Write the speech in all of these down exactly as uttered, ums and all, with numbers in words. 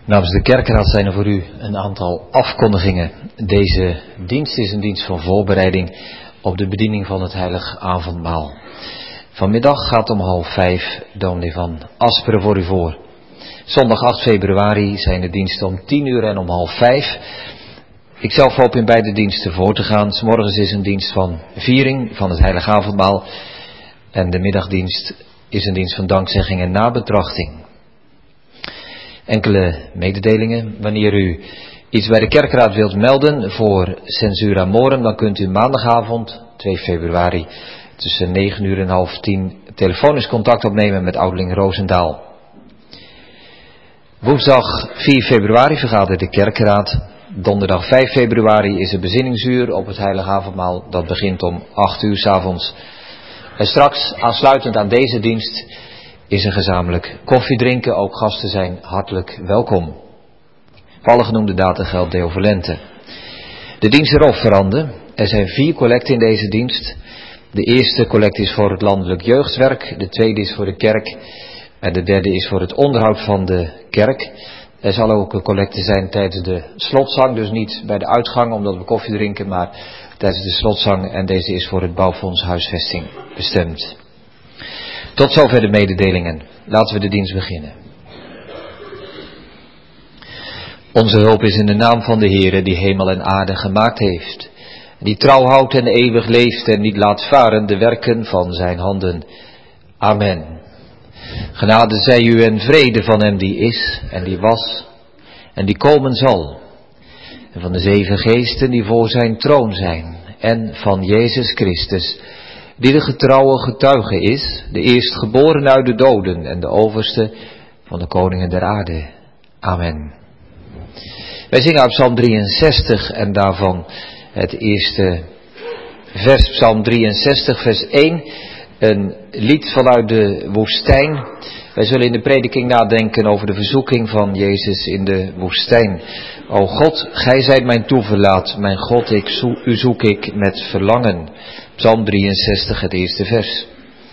Namens de kerkraad zijn er voor u een aantal afkondigingen. Deze dienst is een dienst van voorbereiding op de bediening van het heilig avondmaal. Vanmiddag gaat om half vijf dominee van Asperen voor u voor. Zondag acht februari zijn de diensten om tien uur en om half vijf. Ik zelf hoop in beide diensten voor te gaan. 's Morgens is een dienst van viering van het heilig avondmaal. En de middagdienst is een dienst van dankzegging en nabetrachting. Enkele mededelingen. Wanneer u iets bij de kerkraad wilt melden voor Censura Morum, dan kunt u maandagavond twee februari tussen negen uur en half tien telefonisch contact opnemen met ouderling Roosendaal. Woensdag vier februari vergadert de kerkraad. Donderdag vijf februari is het bezinningsuur op het heilige avondmaal. Dat begint om acht uur 's avonds. En straks, aansluitend aan deze dienst, is er gezamenlijk koffie drinken. Ook gasten zijn hartelijk welkom. Voor alle genoemde data geldt deo volente. De dienstenofferanden. Er zijn vier collecten in deze dienst. De eerste collect is voor het landelijk jeugdwerk. De tweede is voor de kerk. En de derde is voor het onderhoud van de kerk. Er zal ook een collecte zijn tijdens de slotzang. Dus niet bij de uitgang omdat we koffie drinken, maar tijdens de slotzang. En deze is voor het bouwfonds huisvesting bestemd. Tot zover de mededelingen. Laten we de dienst beginnen. Onze hulp is in de naam van de Heere die hemel en aarde gemaakt heeft. Die trouw houdt en eeuwig leeft en niet laat varen de werken van zijn handen. Amen. Genade zij u en vrede van hem die is en die was en die komen zal. En van de zeven geesten die voor zijn troon zijn. En van Jezus Christus, die de getrouwe getuige is, de eerstgeboren uit de doden en de overste van de koningen der aarde. Amen. Wij zingen uit Psalm drieënzestig en daarvan het eerste vers, Psalm drieënzestig, vers één, een lied vanuit de woestijn. Wij zullen in de prediking nadenken over de verzoeking van Jezus in de woestijn. O God, gij zijt mijn toeverlaat, mijn God, ik zo- u zoek ik met verlangen. Psalm drieënzestig, het eerste vers.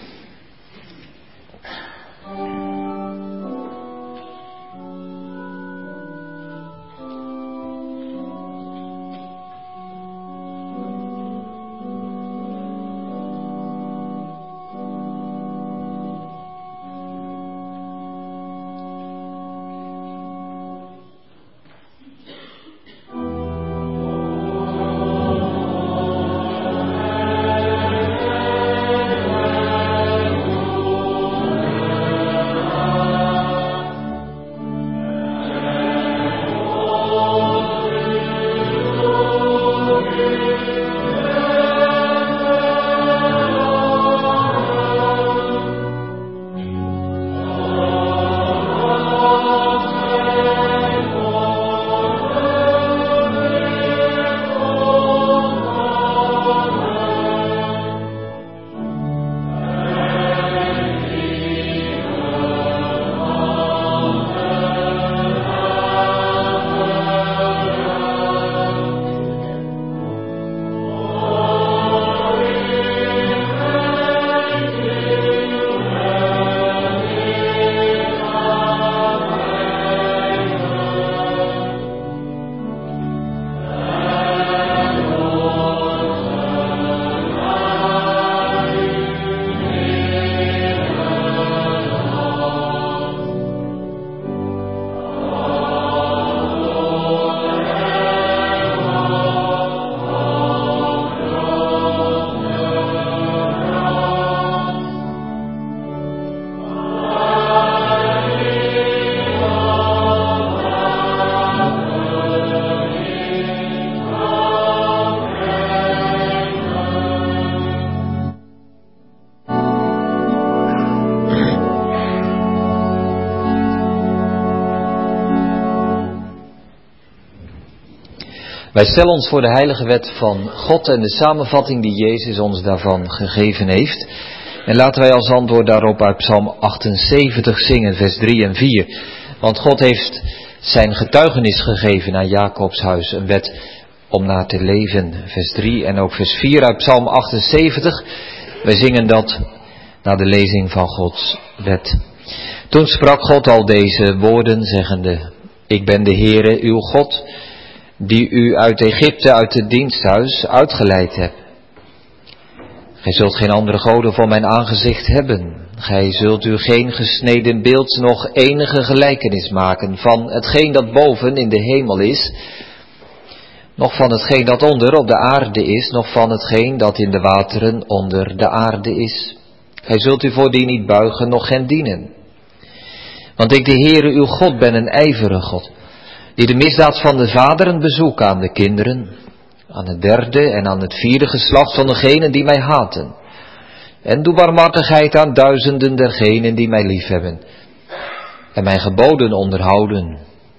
Wij stellen ons voor de heilige wet van God en de samenvatting die Jezus ons daarvan gegeven heeft. En laten wij als antwoord daarop uit Psalm achtenzeventig zingen, vers drie en vier. Want God heeft zijn getuigenis gegeven aan Jacobs huis, een wet om naar te leven. Vers drie en ook vers vier uit Psalm achtenzeventig. Wij zingen dat na de lezing van Gods wet. Toen sprak God al deze woorden, zeggende: Ik ben de Heere uw God, die u uit Egypte, uit het diensthuis, uitgeleid heb. Gij zult geen andere goden voor mijn aangezicht hebben. Gij zult u geen gesneden beeld, nog enige gelijkenis maken van hetgeen dat boven in de hemel is, nog van hetgeen dat onder op de aarde is, nog van hetgeen dat in de wateren onder de aarde is. Gij zult u voor die niet buigen, nog hen dienen. Want ik, de Heere uw God, ben een ijverige God, die de misdaad van de vaderen bezoek aan de kinderen, aan het derde en aan het vierde geslacht van degenen die mij haten. En doe barmhartigheid aan duizenden dergenen die mij liefhebben en mijn geboden onderhouden.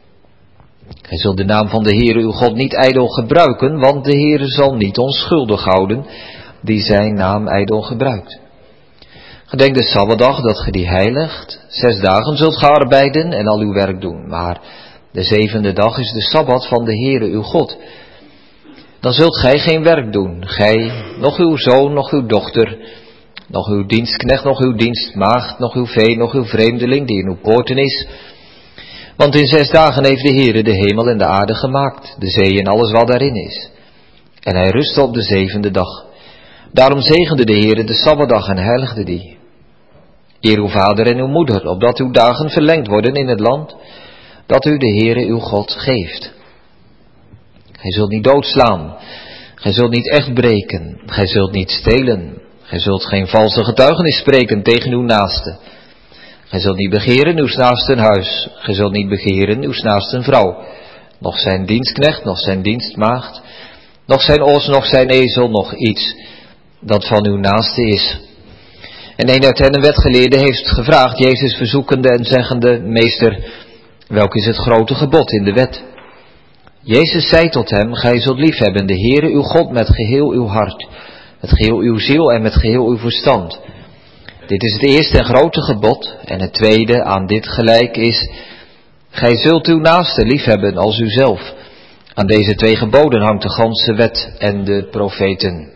Gij zult de naam van de Heere uw God niet ijdel gebruiken, want de Heere zal niet onschuldig houden die zijn naam ijdel gebruikt. Gedenk de Sabbatdag dat ge die heiligt. Zes dagen zult ge arbeiden en al uw werk doen, maar de zevende dag is de Sabbat van de Heere uw God. Dan zult gij geen werk doen, gij, nog uw zoon, nog uw dochter, nog uw dienstknecht, nog uw dienstmaagd, nog uw vee, nog uw vreemdeling die in uw poorten is. Want in zes dagen heeft de Heere de hemel en de aarde gemaakt, de zee en alles wat daarin is. En hij rustte op de zevende dag. Daarom zegende de Heere de Sabbatdag en heiligde die. Eer uw vader en uw moeder, opdat uw dagen verlengd worden in het land, dat u de Heere uw God geeft. Gij zult niet doodslaan, gij zult niet echt breken, gij zult niet stelen, gij zult geen valse getuigenis spreken tegen uw naaste. Gij zult niet begeren uw naasten huis, gij zult niet begeren uw naasten vrouw, nog zijn dienstknecht, nog zijn dienstmaagd, nog zijn os, nog zijn ezel, nog iets dat van uw naaste is. En een uit hen, een wetgeleerde, heeft gevraagd, Jezus verzoekende en zeggende, Meester, welk is het grote gebod in de wet? Jezus zei tot hem, gij zult liefhebben de Heere uw God met geheel uw hart, met geheel uw ziel en met geheel uw verstand. Dit is het eerste en grote gebod, en het tweede aan dit gelijk is, gij zult uw naaste liefhebben als uzelf. Aan deze twee geboden hangt de ganse wet en de profeten.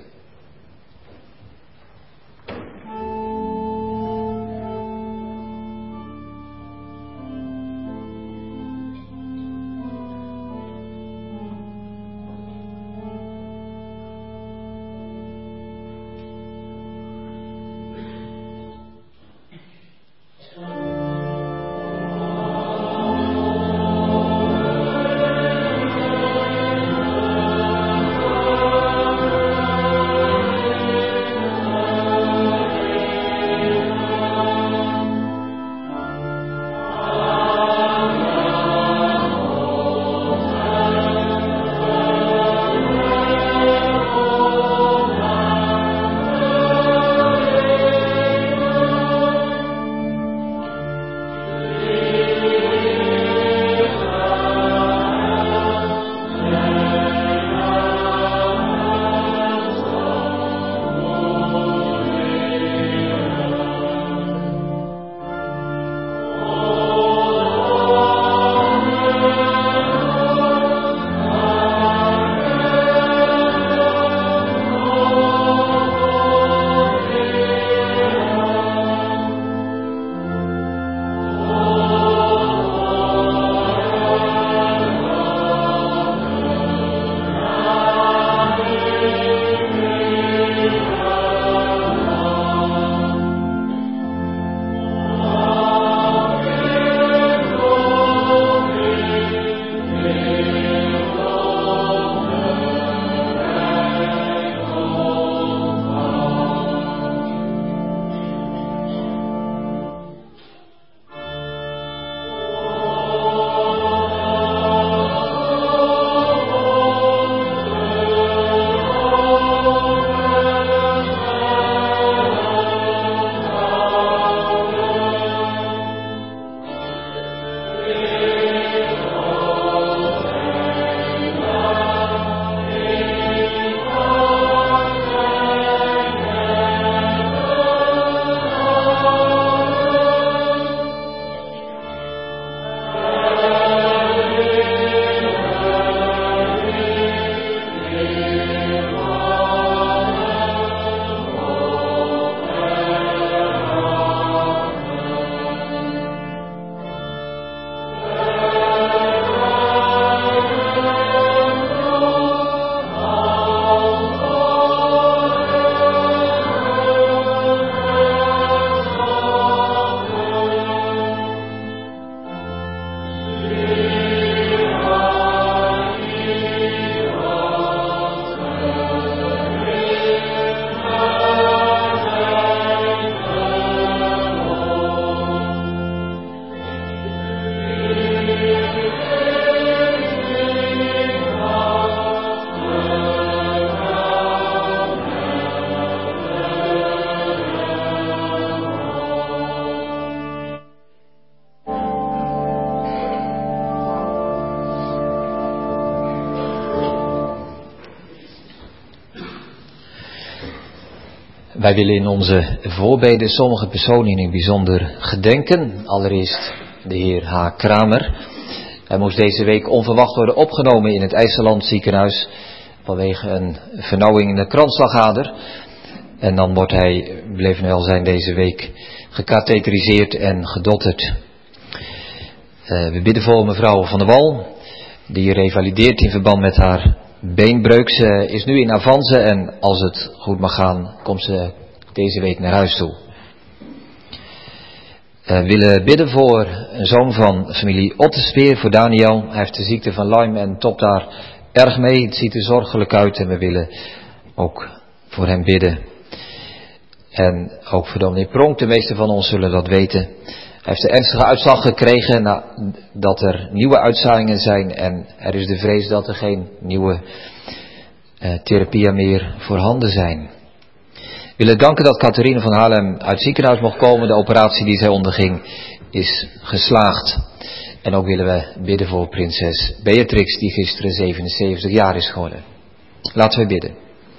Wij willen in onze voorbeden sommige personen in het bijzonder gedenken. Allereerst de heer H. Kramer. Hij moest deze week onverwacht worden opgenomen in het IJsseland ziekenhuis vanwege een vernauwing in de kransslagader. En dan wordt hij, bleef wel zijn, deze week gekatheteriseerd en gedotterd. Uh, we bidden voor mevrouw Van der Wal, die revalideert in verband met haar beenbreuk. Ze is nu in avance en als het goed mag gaan, komt ze deze week naar huis toe. We uh, willen bidden voor een zoon van familie Ottespeer, voor Daniel. Hij heeft de ziekte van Lyme en topt daar erg mee. Het ziet er zorgelijk uit en we willen ook voor hem bidden. En ook voor dominee Pronk, de meesten van ons zullen dat weten. Hij heeft de ernstige uitslag gekregen nadat er nieuwe uitzaaiingen zijn en er is de vrees dat er geen nieuwe uh, therapieën meer voorhanden zijn. We willen danken dat Catharine van Haarlem uit het ziekenhuis mocht komen. De operatie die zij onderging is geslaagd. En ook willen we bidden voor prinses Beatrix die gisteren zevenenzeventig jaar is geworden. Laten we bidden.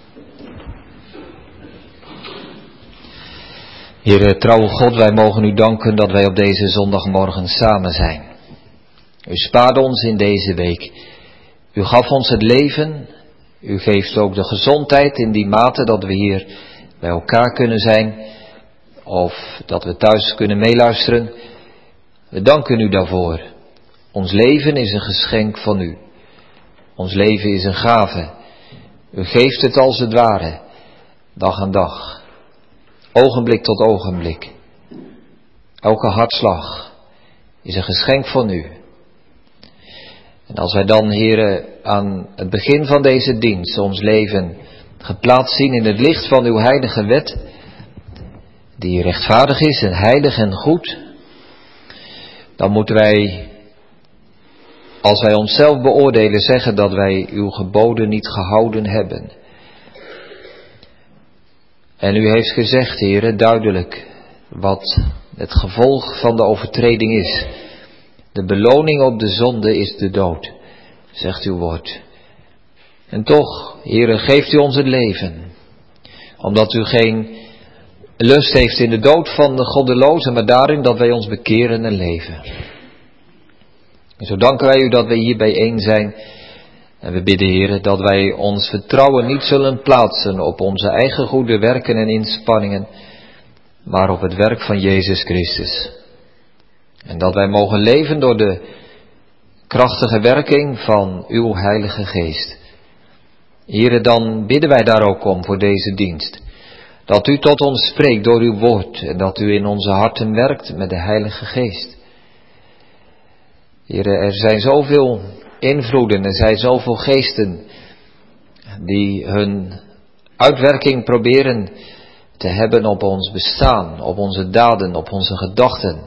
Heere trouwe God, wij mogen u danken dat wij op deze zondagmorgen samen zijn. U spaarde ons in deze week. U gaf ons het leven. U geeft ook de gezondheid in die mate dat we hier bij elkaar kunnen zijn. Of dat we thuis kunnen meeluisteren. We danken u daarvoor. Ons leven is een geschenk van u. Ons leven is een gave. U geeft het als het ware. Dag aan dag. Ogenblik tot ogenblik. Elke hartslag is een geschenk van u. En als wij dan, Heere, aan het begin van deze dienst ons leven geplaatst zien in het licht van uw heilige wet, die rechtvaardig is en heilig en goed, dan moeten wij, als wij onszelf beoordelen, zeggen dat wij uw geboden niet gehouden hebben. En u heeft gezegd, Heere, duidelijk wat het gevolg van de overtreding is. De beloning op de zonde is de dood, zegt uw woord. En toch, Heere, geeft u ons het leven. Omdat u geen lust heeft in de dood van de goddelozen, maar daarin dat wij ons bekeren en leven. En zo danken wij u dat wij hier bijeen zijn. En we bidden, Heere, dat wij ons vertrouwen niet zullen plaatsen op onze eigen goede werken en inspanningen, maar op het werk van Jezus Christus. En dat wij mogen leven door de krachtige werking van uw Heilige Geest. Heere, dan bidden wij daar ook om voor deze dienst. Dat u tot ons spreekt door uw woord en dat u in onze harten werkt met de Heilige Geest. Heere, er zijn zoveel invloeden, er zijn zoveel geesten die hun uitwerking proberen te hebben op ons bestaan, op onze daden, op onze gedachten.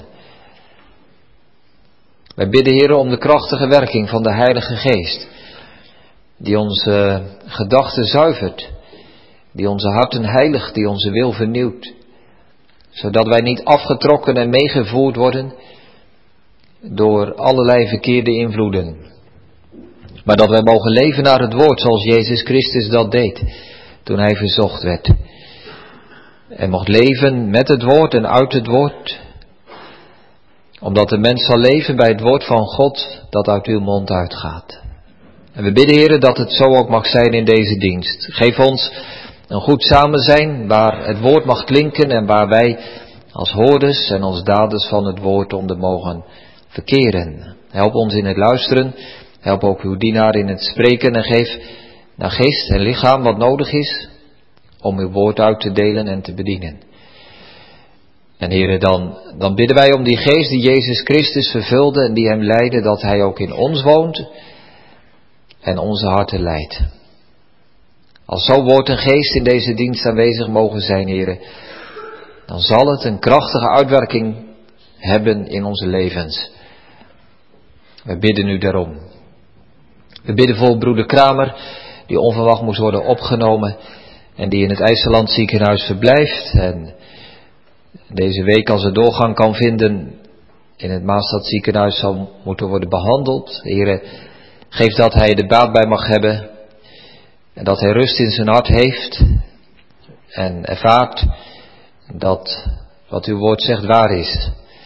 Wij bidden, Heere, om de krachtige werking van de Heilige Geest, die onze gedachten zuivert, die onze harten heiligt, die onze wil vernieuwt, zodat wij niet afgetrokken en meegevoerd worden door allerlei verkeerde invloeden. Maar dat wij mogen leven naar het woord zoals Jezus Christus dat deed toen hij verzocht werd. En mocht leven met het woord en uit het woord. Omdat de mens zal leven bij het woord van God dat uit uw mond uitgaat. En we bidden, Heere, dat het zo ook mag zijn in deze dienst. Geef ons een goed samenzijn waar het woord mag klinken en waar wij als hoorders en als daders van het woord onder mogen verkeren. Help ons in het luisteren. Help ook uw dienaar in het spreken en geef naar geest en lichaam wat nodig is om uw woord uit te delen en te bedienen. En Heere, dan, dan bidden wij om die geest die Jezus Christus vervulde en die hem leidde, dat hij ook in ons woont en onze harten leidt. Als zo woord en geest in deze dienst aanwezig mogen zijn, Heere, dan zal het een krachtige uitwerking hebben in onze levens. We bidden u daarom. We bidden voor broeder Kramer, die onverwacht moest worden opgenomen en die in het IJsseland ziekenhuis verblijft. En deze week, als er doorgang kan vinden, in het Maastad ziekenhuis zal moeten worden behandeld. Heere, geef dat hij er baat bij mag hebben en dat hij rust in zijn hart heeft en ervaart dat wat uw woord zegt waar is.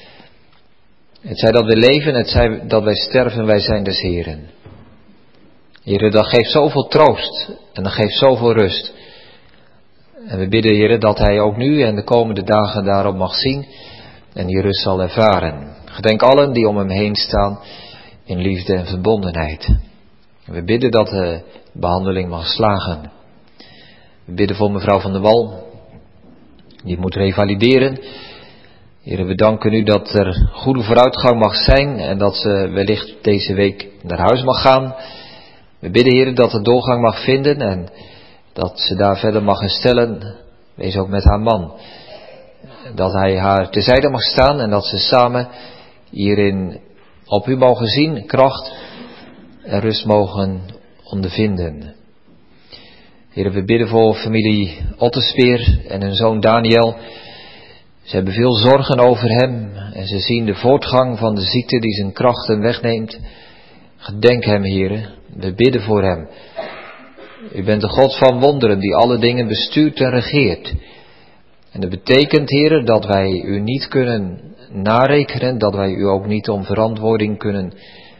Het zij dat we leven, het zij dat wij sterven, wij zijn des Heren. Heere, dat geeft zoveel troost en dat geeft zoveel rust. En we bidden, Heere, dat hij ook nu en de komende dagen daarop mag zien en die rust zal ervaren. Gedenk allen die om hem heen staan in liefde en verbondenheid. En we bidden dat de behandeling mag slagen. We bidden voor mevrouw Van der Wal, die moet revalideren. Heere, we danken u dat er goede vooruitgang mag zijn en dat ze wellicht deze week naar huis mag gaan. We bidden, Heere, dat de doorgang mag vinden en dat ze daar verder mag herstellen. Wees ook met haar man. Dat hij haar terzijde mag staan en dat ze samen hierin op u mogen zien, kracht en rust mogen ondervinden. Heere, we bidden voor familie Ottespeer en hun zoon Daniel. Ze hebben veel zorgen over hem en ze zien de voortgang van de ziekte die zijn krachten wegneemt. Gedenk hem, Heere. We bidden voor hem. U bent de God van wonderen die alle dingen bestuurt en regeert. En dat betekent, Heere, dat wij u niet kunnen narekenen, dat wij u ook niet om verantwoording kunnen,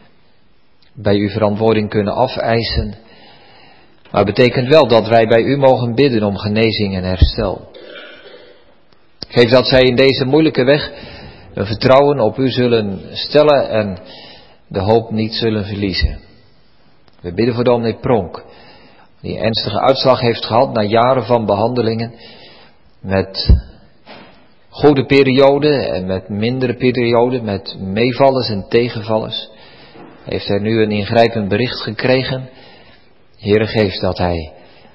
bij u verantwoording kunnen afeisen. Maar het betekent wel dat wij bij u mogen bidden om genezing en herstel. Geef dat zij in deze moeilijke weg een vertrouwen op u zullen stellen en de hoop niet zullen verliezen. We bidden voor dominee Pronk, die een ernstige uitslag heeft gehad na jaren van behandelingen, met goede perioden en met mindere perioden, met meevallers en tegenvallers. Heeft hij nu een ingrijpend bericht gekregen. Heere, geef dat hij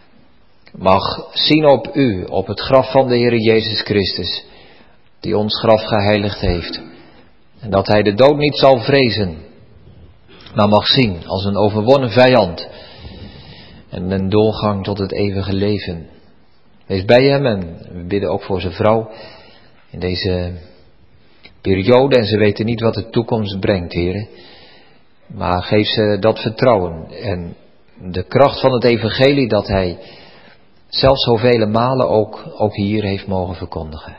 mag zien op u, op het graf van de Heere Jezus Christus, die ons graf geheiligd heeft. En dat hij de dood niet zal vrezen, maar mag zien als een overwonnen vijand en een doorgang tot het eeuwige leven. Wees bij hem en we bidden ook voor zijn vrouw in deze periode en ze weten niet wat de toekomst brengt, Heere. Maar geef ze dat vertrouwen en de kracht van het evangelie dat hij zelfs zoveel malen ook, ook hier heeft mogen verkondigen.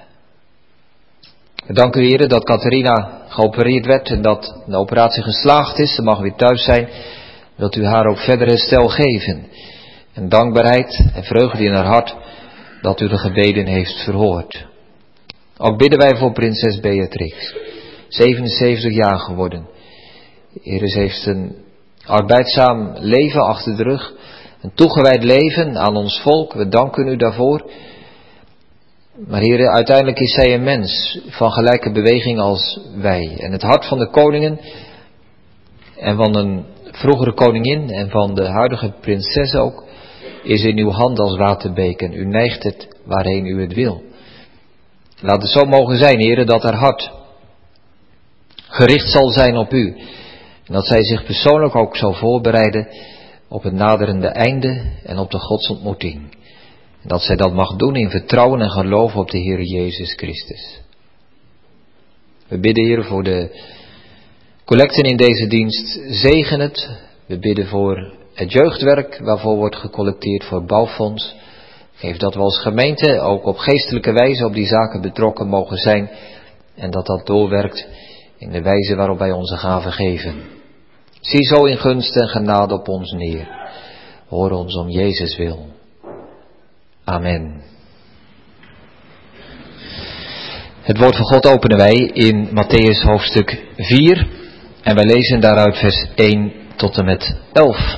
We danken u, Heere, dat Catharina geopereerd werd en dat de operatie geslaagd is. Ze mag weer thuis zijn. Wilt u haar ook verder herstel geven. En dankbaarheid en vreugde in haar hart dat u de gebeden heeft verhoord. Ook bidden wij voor prinses Beatrix. zevenenzeventig jaar geworden. Heere, ze heeft een arbeidzaam leven achter de rug. Een toegewijd leven aan ons volk. We danken u daarvoor. Maar Heere, uiteindelijk is zij een mens van gelijke beweging als wij. En het hart van de koningen en van een vroegere koningin en van de huidige prinses ook is in uw hand als waterbeek en u neigt het waarheen u het wil. Laat het zo mogen zijn, Heere, dat haar hart gericht zal zijn op u. En dat zij zich persoonlijk ook zal voorbereiden op het naderende einde en op de godsontmoeting. En dat zij dat mag doen in vertrouwen en geloof op de Heer Jezus Christus. We bidden, Heer, voor de collecten in deze dienst. Zegen het. We bidden voor het jeugdwerk waarvoor wordt gecollecteerd voor bouwfonds. Geef dat we als gemeente ook op geestelijke wijze op die zaken betrokken mogen zijn. En dat dat doorwerkt in de wijze waarop wij onze gaven geven. Zie zo in gunst en genade op ons neer. Hoor ons om Jezus wil. Amen. Het woord van God openen wij in Mattheüs hoofdstuk vier. En wij lezen daaruit vers één tot en met elf.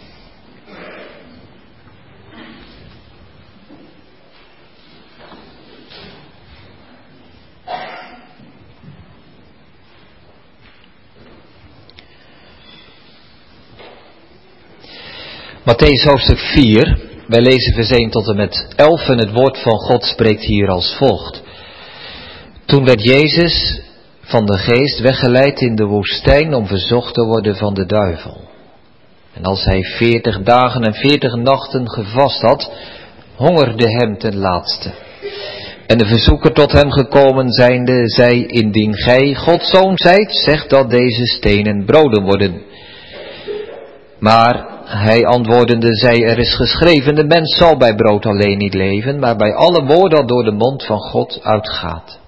Mattheüs hoofdstuk vier, wij lezen vers één tot en met elf en het woord van God spreekt hier als volgt. Toen werd Jezus van de geest weggeleid in de woestijn om verzocht te worden van de duivel. En als hij veertig dagen en veertig nachten gevast had, hongerde hem ten laatste. En de verzoeker tot hem gekomen zijnde, zei, indien gij Gods zoon zijt, zeg dat deze stenen broden worden. Maar hij antwoordende zei, er is geschreven, de mens zal bij brood alleen niet leven, maar bij alle woord dat door de mond van God uitgaat.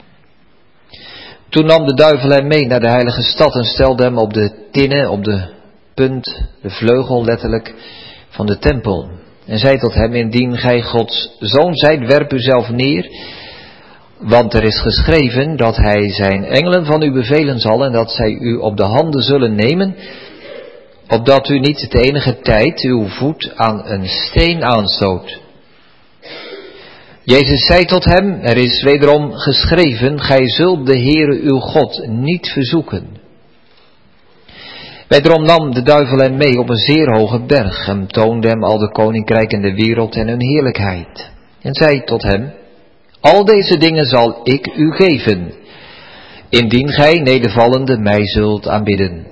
Toen nam de duivel hem mee naar de heilige stad en stelde hem op de tinnen, op de punt, de vleugel letterlijk, van de tempel. En zei tot hem, indien gij Gods zoon zijt, werp u zelf neer, want er is geschreven dat hij zijn engelen van u bevelen zal en dat zij u op de handen zullen nemen, opdat u niet de enige tijd uw voet aan een steen aanstoot. Jezus zei tot hem, er is wederom geschreven, gij zult de Heere uw God niet verzoeken. Wederom nam de duivel hem mee op een zeer hoge berg en toonde hem al de koninkrijken der wereld en hun heerlijkheid. En zei tot hem, al deze dingen zal ik u geven, indien gij nedervallende mij zult aanbidden.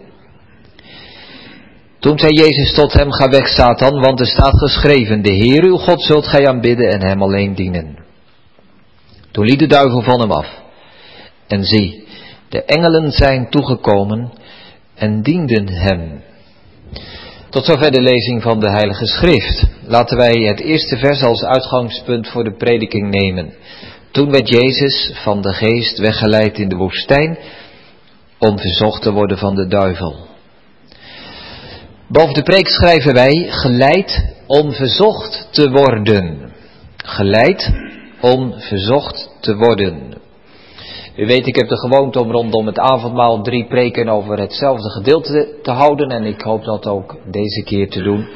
Toen zei Jezus tot hem, ga weg Satan, want er staat geschreven, de Heer uw God zult gij aanbidden en hem alleen dienen. Toen liet de duivel van hem af. En zie, de engelen zijn toegekomen en dienden hem. Tot zover de lezing van de Heilige Schrift. Laten wij het eerste vers als uitgangspunt voor de prediking nemen. Toen werd Jezus van de geest weggeleid in de woestijn om verzocht te worden van de duivel. Boven de preek schrijven wij, geleid om verzocht te worden. Geleid om verzocht te worden. U weet, ik heb de gewoonte om rondom het avondmaal drie preken over hetzelfde gedeelte te houden. En ik hoop dat ook deze keer te doen.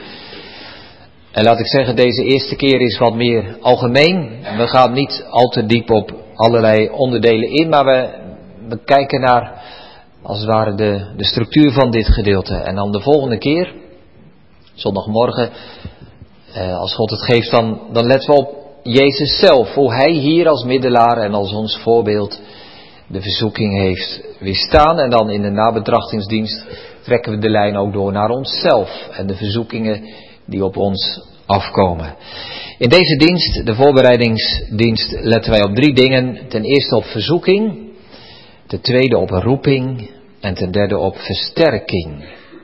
En laat ik zeggen, deze eerste keer is wat meer algemeen. We gaan niet al te diep op allerlei onderdelen in, maar we, we kijken naar, als het ware, de, de structuur van dit gedeelte. En dan de volgende keer, zondagmorgen, eh, als God het geeft, dan, dan letten we op Jezus zelf. Hoe hij hier als middelaar en als ons voorbeeld de verzoeking heeft weerstaan. En dan in de nabetrachtingsdienst trekken we de lijn ook door naar onszelf en de verzoekingen die op ons afkomen. In deze dienst, de voorbereidingsdienst, letten wij op drie dingen. Ten eerste op verzoeking, ten tweede op roeping en ten derde op versterking.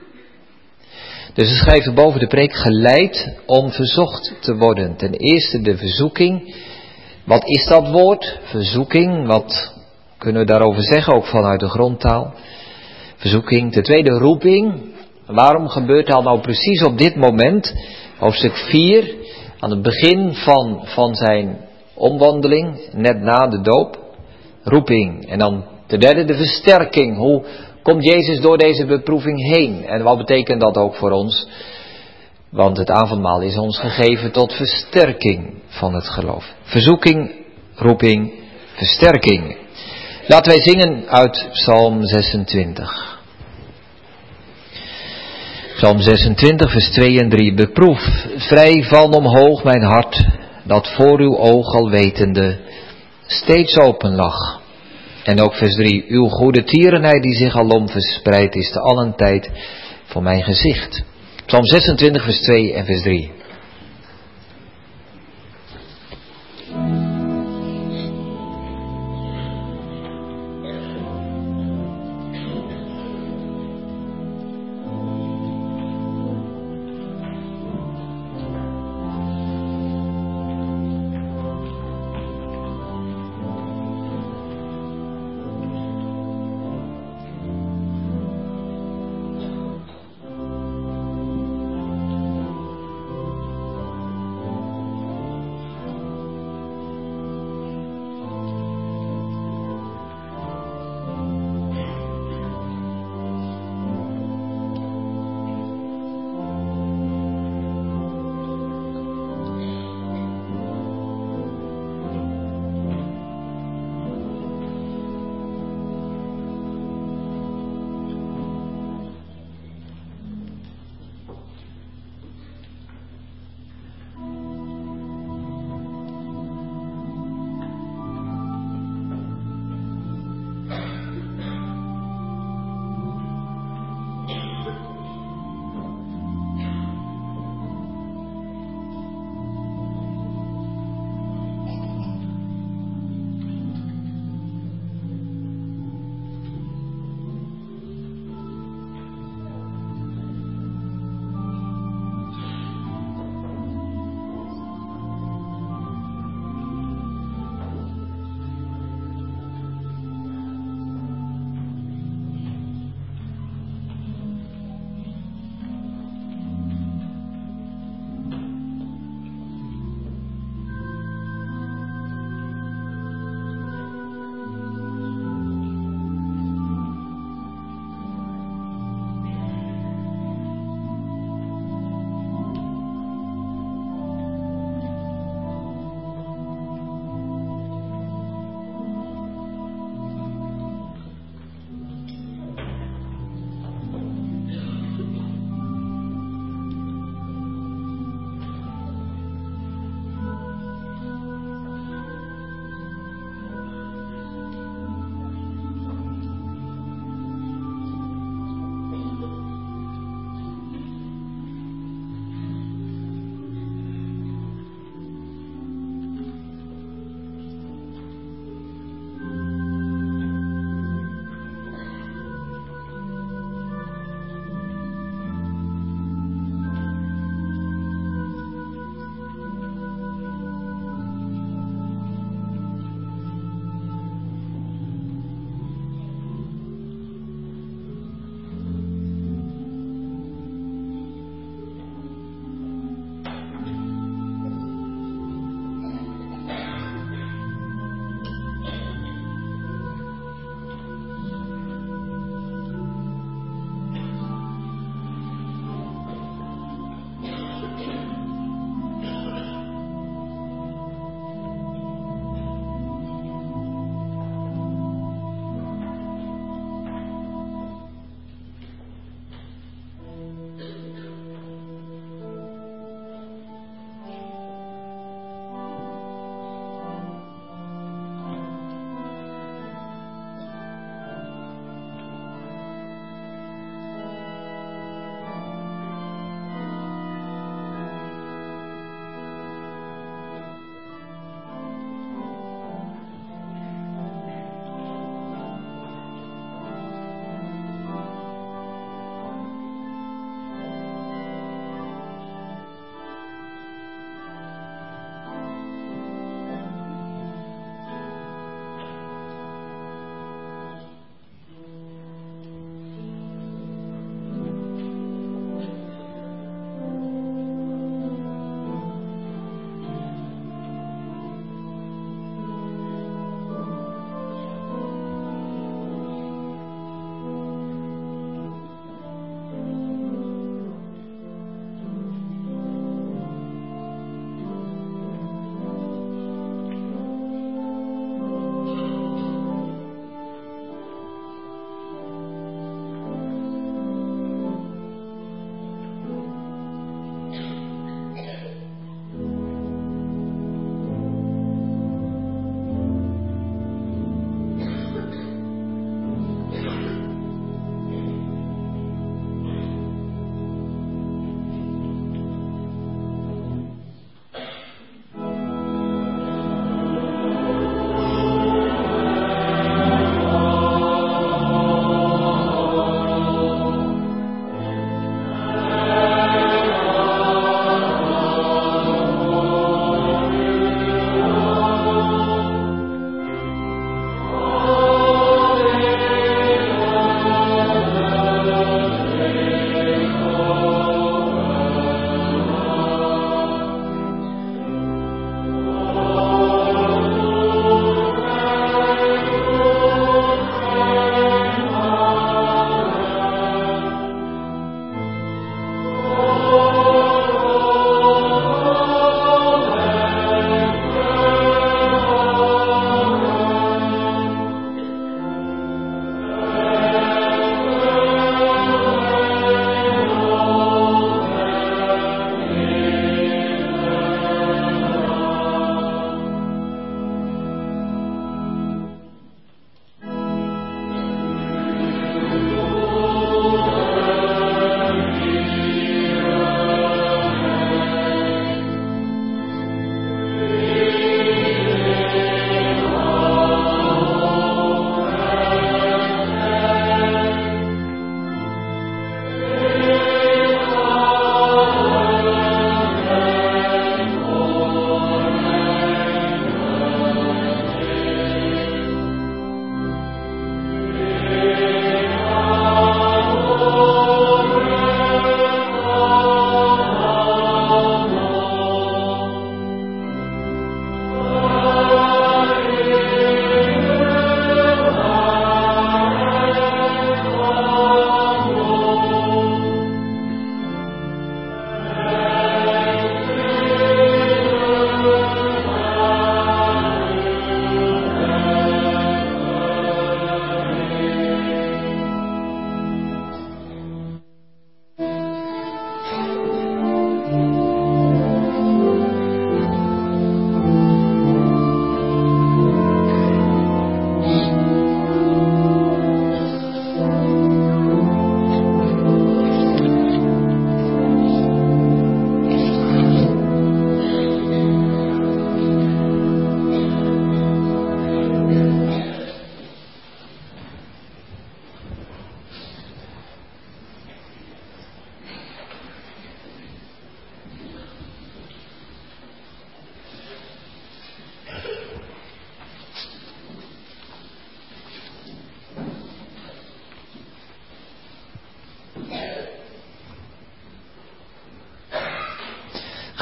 Dus we schrijven boven de preek, geleid om verzocht te worden. Ten eerste de verzoeking. Wat is dat woord? Verzoeking, wat kunnen we daarover zeggen, ook vanuit de grondtaal? Verzoeking. Ten tweede roeping. Waarom gebeurt dat nou precies op dit moment? Hoofdstuk vier, aan het begin van, van zijn omwandeling, net na de doop. Roeping. En dan ten derde de versterking. Hoe komt Jezus door deze beproeving heen? En wat betekent dat ook voor ons? Want het avondmaal is ons gegeven tot versterking van het geloof. Verzoeking, roeping, versterking. Laten wij zingen uit Psalm zesentwintig. Psalm zesentwintig, vers twee en drie. Beproef vrij van omhoog mijn hart, dat voor uw oog al wetende steeds open lag. En ook vers drie. Uw goede tierenheid die zich alom verspreidt is te allen tijd voor mijn gezicht. Psalm zesentwintig, vers twee en vers drie.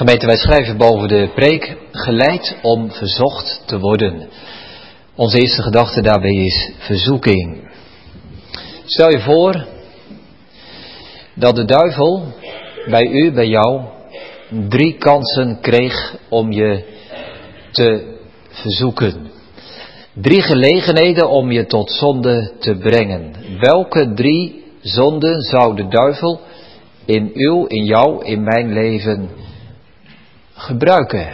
Gemeente, wij schrijven boven de preek, geleid om verzocht te worden. Onze eerste gedachte daarbij is verzoeking. Stel je voor dat de duivel bij u, bij jou, drie kansen kreeg om je te verzoeken. Drie gelegenheden om je tot zonde te brengen. Welke drie zonden zou de duivel in uw, in jou, in mijn leven gebruiken?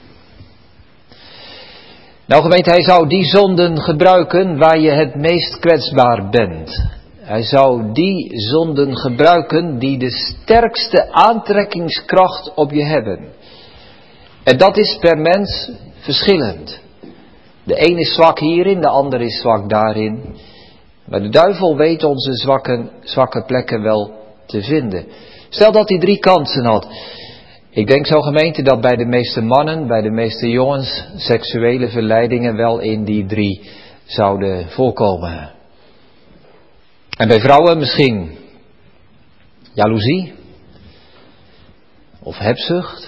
Nou gemeente, hij zou die zonden gebruiken waar je het meest kwetsbaar bent. Hij zou die zonden gebruiken die de sterkste aantrekkingskracht op je hebben. En dat is per mens verschillend. De een is zwak hierin, de ander is zwak daarin. Maar de duivel weet onze zwakke, zwakke plekken wel te vinden. Stel dat hij drie kansen had. Ik denk zo gemeente dat bij de meeste mannen, bij de meeste jongens, seksuele verleidingen wel in die drie zouden voorkomen. En bij vrouwen misschien jaloezie of hebzucht.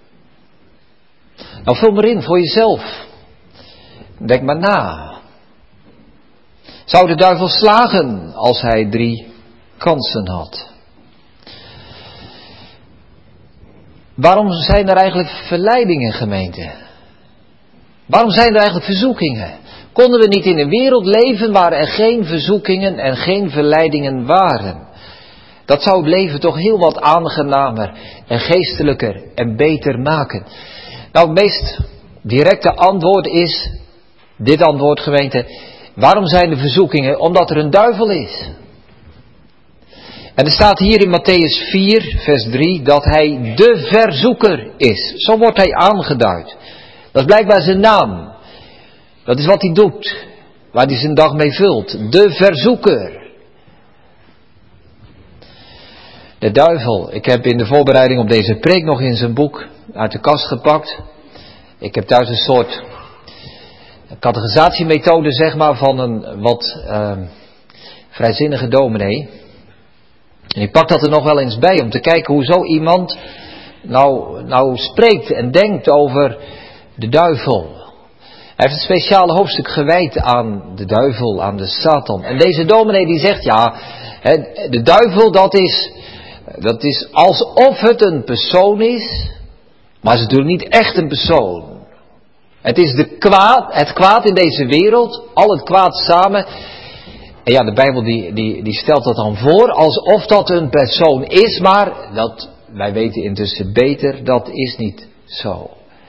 Nou, vul maar in voor jezelf. Denk maar na. Zou de duivel slagen als hij drie kansen had? Waarom zijn er eigenlijk verleidingen, gemeente? Waarom zijn er eigenlijk verzoekingen? Konden we niet in een wereld leven waar er geen verzoekingen en geen verleidingen waren? Dat zou het leven toch heel wat aangenamer en geestelijker en beter maken. Nou, het meest directe antwoord is, dit antwoord gemeente, waarom zijn er verzoekingen? Omdat er een duivel is. En er staat hier in Mattheüs vier, vers drie, dat hij de verzoeker is. Zo wordt hij aangeduid. Dat is blijkbaar zijn naam. Dat is wat hij doet. Waar hij zijn dag mee vult. De verzoeker. De duivel. Ik heb in de voorbereiding op deze preek nog in zijn boek uit de kast gepakt. Ik heb thuis een soort categorisatiemethode, zeg maar, van een wat uh, vrijzinnige dominee. En ik pak dat er nog wel eens bij om te kijken hoe zo iemand nou, nou spreekt en denkt over de duivel. Hij heeft een speciaal hoofdstuk gewijd aan de duivel, aan de Satan. En deze dominee die zegt, ja, de duivel dat is, dat is alsof het een persoon is, maar het is natuurlijk niet echt een persoon. Het is de kwaad, het kwaad in deze wereld, al het kwaad samen. En ja, de Bijbel die, die, die stelt dat dan voor alsof dat een persoon is, maar dat, wij weten intussen beter, dat is niet zo.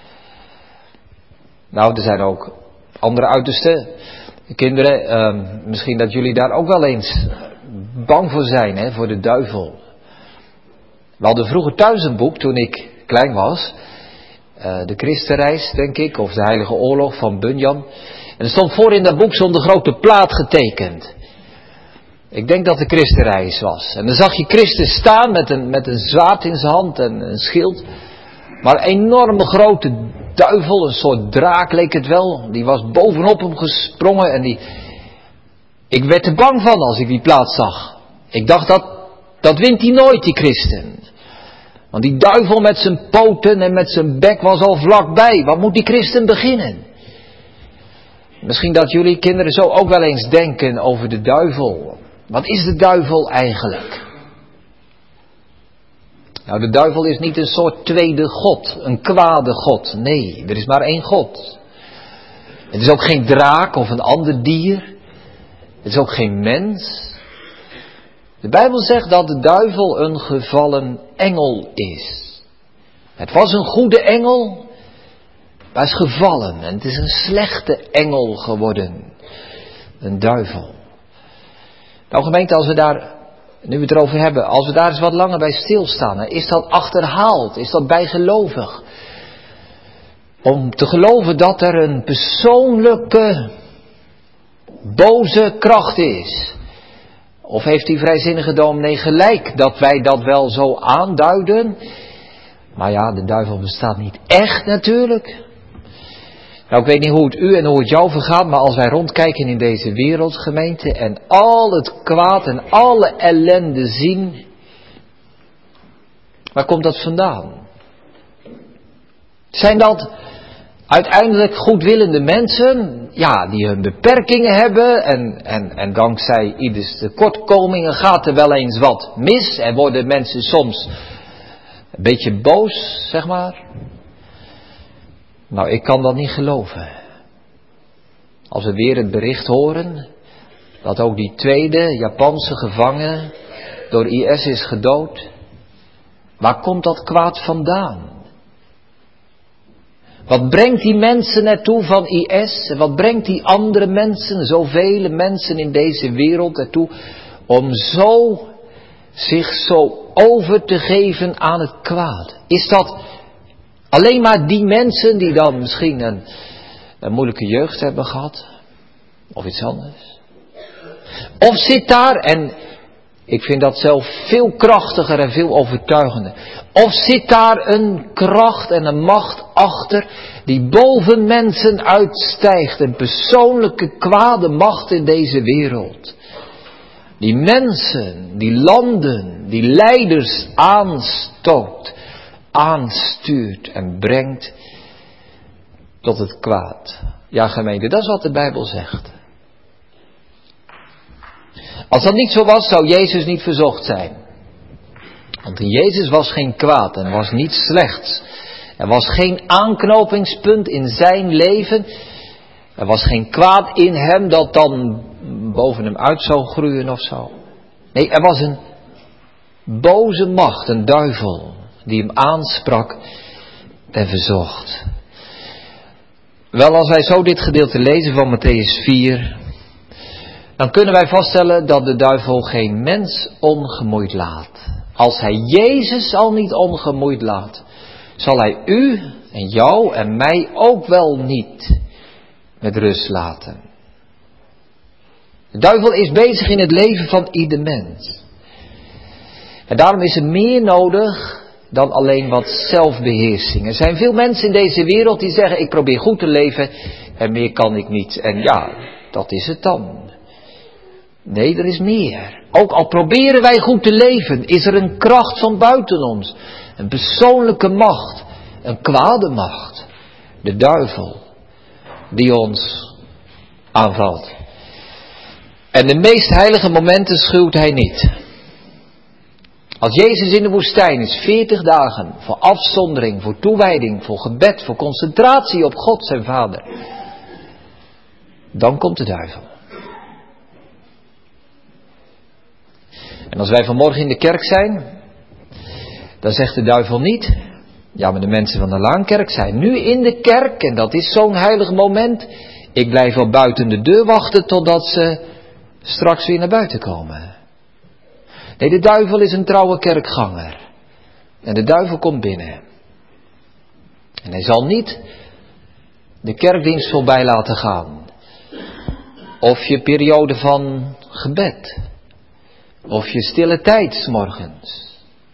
Nou, er zijn ook andere uitersten. Kinderen, uh, misschien dat jullie daar ook wel eens bang voor zijn, hè, voor de duivel. We hadden vroeger thuis een boek, toen ik klein was. Uh, de Christenreis, denk ik, of de Heilige Oorlog van Bunyan. En er stond voor in dat boek zo'n grote plaat getekend. Ik denk dat de Christenreis was. En dan zag je Christus staan met een, met een zwaard in zijn hand en een schild. Maar een enorme grote duivel, een soort draak leek het wel. Die was bovenop hem gesprongen en die... Ik werd er bang van als ik die plaat zag. Ik dacht dat, dat wint hij nooit, die christen. Want die duivel met zijn poten en met zijn bek was al vlakbij. Wat moet die christen beginnen? Misschien dat jullie kinderen zo ook wel eens denken over de duivel. Wat is de duivel eigenlijk? Nou, de duivel is niet een soort tweede god, een kwade god. Nee, er is maar één God. Het is ook geen draak of een ander dier. Het is ook geen mens. De Bijbel zegt dat de duivel een gevallen engel is. Het was een goede engel, maar is gevallen. En het is een slechte engel geworden. Een duivel. Nou gemeente, als we daar, nu we het erover hebben, als we daar eens wat langer bij stilstaan, is dat achterhaald, is dat bijgelovig? Om te geloven dat er een persoonlijke boze kracht is. Of heeft die vrijzinnige dominee gelijk dat wij dat wel zo aanduiden? Maar ja, de duivel bestaat niet echt natuurlijk. Nou, ik weet niet hoe het u en hoe het jou vergaat, maar als wij rondkijken in deze wereld, gemeente, en al het kwaad en alle ellende zien, waar komt dat vandaan? Zijn dat uiteindelijk goedwillende mensen, ja, die hun beperkingen hebben en, en, en dankzij ieders tekortkomingen gaat er wel eens wat mis en worden mensen soms een beetje boos, zeg maar. Nou, ik kan dat niet geloven. Als we weer het bericht horen dat ook die tweede Japanse gevangene door I S is gedood. Waar komt dat kwaad vandaan? Wat brengt die mensen naartoe van I S? En wat brengt die andere mensen, zoveel mensen in deze wereld naartoe, om zo zich zo over te geven aan het kwaad? Is dat alleen maar die mensen die dan misschien een, een moeilijke jeugd hebben gehad? Of iets anders? Of zit daar, en ik vind dat zelf veel krachtiger en veel overtuigender. Of zit daar een kracht en een macht achter die boven mensen uitstijgt. Een persoonlijke kwade macht in deze wereld. Die mensen, die landen, die leiders aanstoot, aanstuurt en brengt tot het kwaad. Ja, gemeente, dat is wat de Bijbel zegt. Als dat niet zo was, zou Jezus niet verzocht zijn. Want in Jezus was geen kwaad en was niets slechts. Er was geen aanknopingspunt in zijn leven. Er was geen kwaad in hem dat dan boven hem uit zou groeien of zo. Nee, er was een boze macht, een duivel, die hem aansprak en verzocht. Wel, als wij zo dit gedeelte lezen van Mattheüs vier, dan kunnen wij vaststellen dat de duivel geen mens ongemoeid laat. Als hij Jezus al niet ongemoeid laat, zal hij u en jou en mij ook wel niet met rust laten. De duivel is bezig in het leven van ieder mens. En daarom is er meer nodig dan alleen wat zelfbeheersing. Er zijn veel mensen in deze wereld die zeggen, ik probeer goed te leven en meer kan ik niet. En ja, dat is het dan. Nee, er is meer. Ook al proberen wij goed te leven, is er een kracht van buiten ons. Een persoonlijke macht. Een kwade macht. De duivel. Die ons aanvalt. En de meest heilige momenten schuwt hij niet. Als Jezus in de woestijn is, veertig dagen, voor afzondering, voor toewijding, voor gebed, voor concentratie op God zijn Vader. Dan komt de duivel. En als wij vanmorgen in de kerk zijn, dan zegt de duivel niet, ja, maar de mensen van de Laankerk zijn nu in de kerk en dat is zo'n heilig moment. Ik blijf al buiten de deur wachten totdat ze straks weer naar buiten komen. Nee, de duivel is een trouwe kerkganger. En de duivel komt binnen. En hij zal niet de kerkdienst voorbij laten gaan. Of je periode van gebed. Of je stille tijd 's morgens.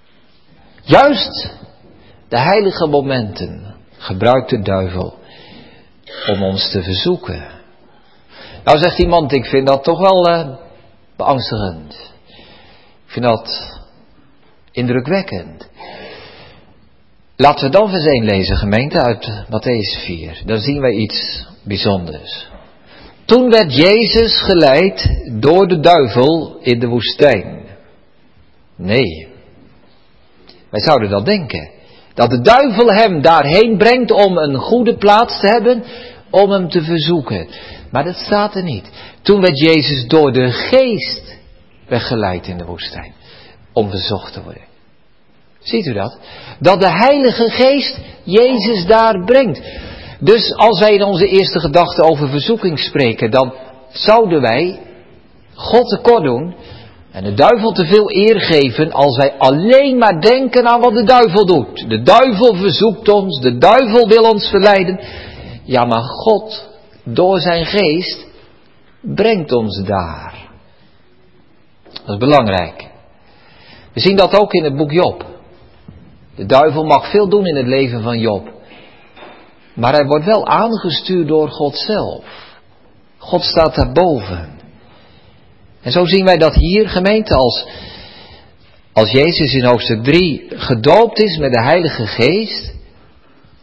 Juist de heilige momenten gebruikt de duivel om ons te verzoeken. Nou zegt iemand, ik vind dat toch wel uh, beangstigend. Ik vind dat indrukwekkend. Laten we dan vers één lezen, gemeente, uit Mattheüs vier. Dan zien wij iets bijzonders. Toen werd Jezus geleid door de duivel in de woestijn. Nee. Wij zouden dat denken. Dat de duivel hem daarheen brengt om een goede plaats te hebben, om hem te verzoeken. Maar dat staat er niet. Toen werd Jezus door de geest weggeleid in de woestijn. Om verzocht te worden. Ziet u dat? Dat de Heilige Geest Jezus daar brengt. Dus als wij in onze eerste gedachte over verzoeking spreken, dan zouden wij God tekort doen en de duivel te veel eer geven als wij alleen maar denken aan wat de duivel doet. De duivel verzoekt ons, de duivel wil ons verleiden. Ja, maar God, door zijn geest, brengt ons daar. Dat is belangrijk. We zien dat ook in het boek Job. De duivel mag veel doen in het leven van Job. Maar hij wordt wel aangestuurd door God zelf. God staat daarboven. En zo zien wij dat hier, gemeente, als, als Jezus in hoofdstuk drie gedoopt is met de Heilige Geest.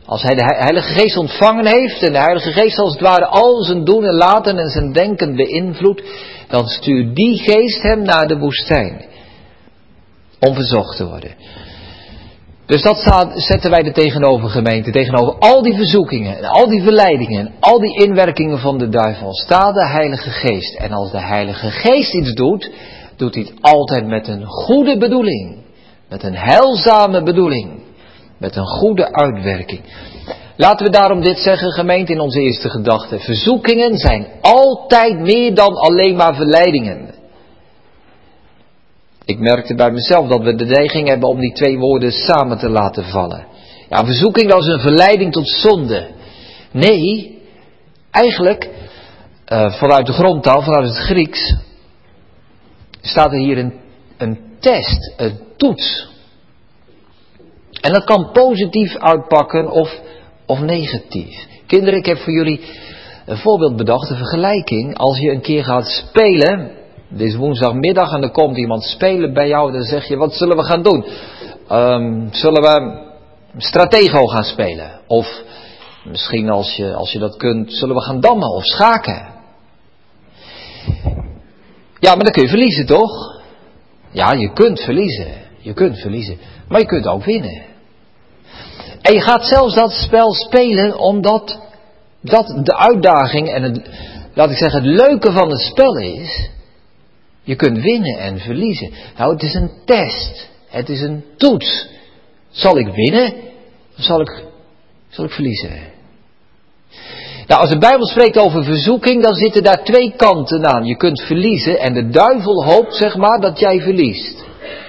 Als hij de Heilige Geest ontvangen heeft en de Heilige Geest als het ware al zijn doen en laten en zijn denken beïnvloedt, dan stuurt die Geest hem naar de woestijn. Om verzocht te worden. Dus dat zetten wij er tegenover, gemeente. Tegenover al die verzoekingen en al die verleidingen en al die inwerkingen van de duivel staat de Heilige Geest. En als de Heilige Geest iets doet, doet hij het altijd met een goede bedoeling. Met een heilzame bedoeling. Met een goede uitwerking. Laten we daarom dit zeggen, gemeente, in onze eerste gedachte. Verzoekingen zijn altijd meer dan alleen maar verleidingen. Ik merkte bij mezelf dat we de neiging hebben om die twee woorden samen te laten vallen. Ja, verzoeking dat is een verleiding tot zonde. Nee, eigenlijk, uh, vanuit de grondtaal, vanuit het Grieks, staat er hier een, een test, een toets. En dat kan positief uitpakken of, of negatief. Kinderen, ik heb voor jullie een voorbeeld bedacht, een vergelijking. Als je een keer gaat spelen, dit is woensdagmiddag en er komt iemand spelen bij jou, dan zeg je, wat zullen we gaan doen? Um, zullen we stratego gaan spelen? Of misschien als je, als je dat kunt, zullen we gaan dammen of schaken? Ja, maar dan kun je verliezen, toch? Ja, je kunt verliezen. Je kunt verliezen. Maar je kunt ook winnen. En je gaat zelfs dat spel spelen omdat dat de uitdaging en het, laat ik zeggen, het leuke van het spel is. Je kunt winnen en verliezen. Nou, het is een test. Het is een toets. Zal ik winnen of zal ik, zal ik verliezen? Nou, als de Bijbel spreekt over verzoeking, dan zitten daar twee kanten aan. Je kunt verliezen en de duivel hoopt, zeg maar, dat jij verliest.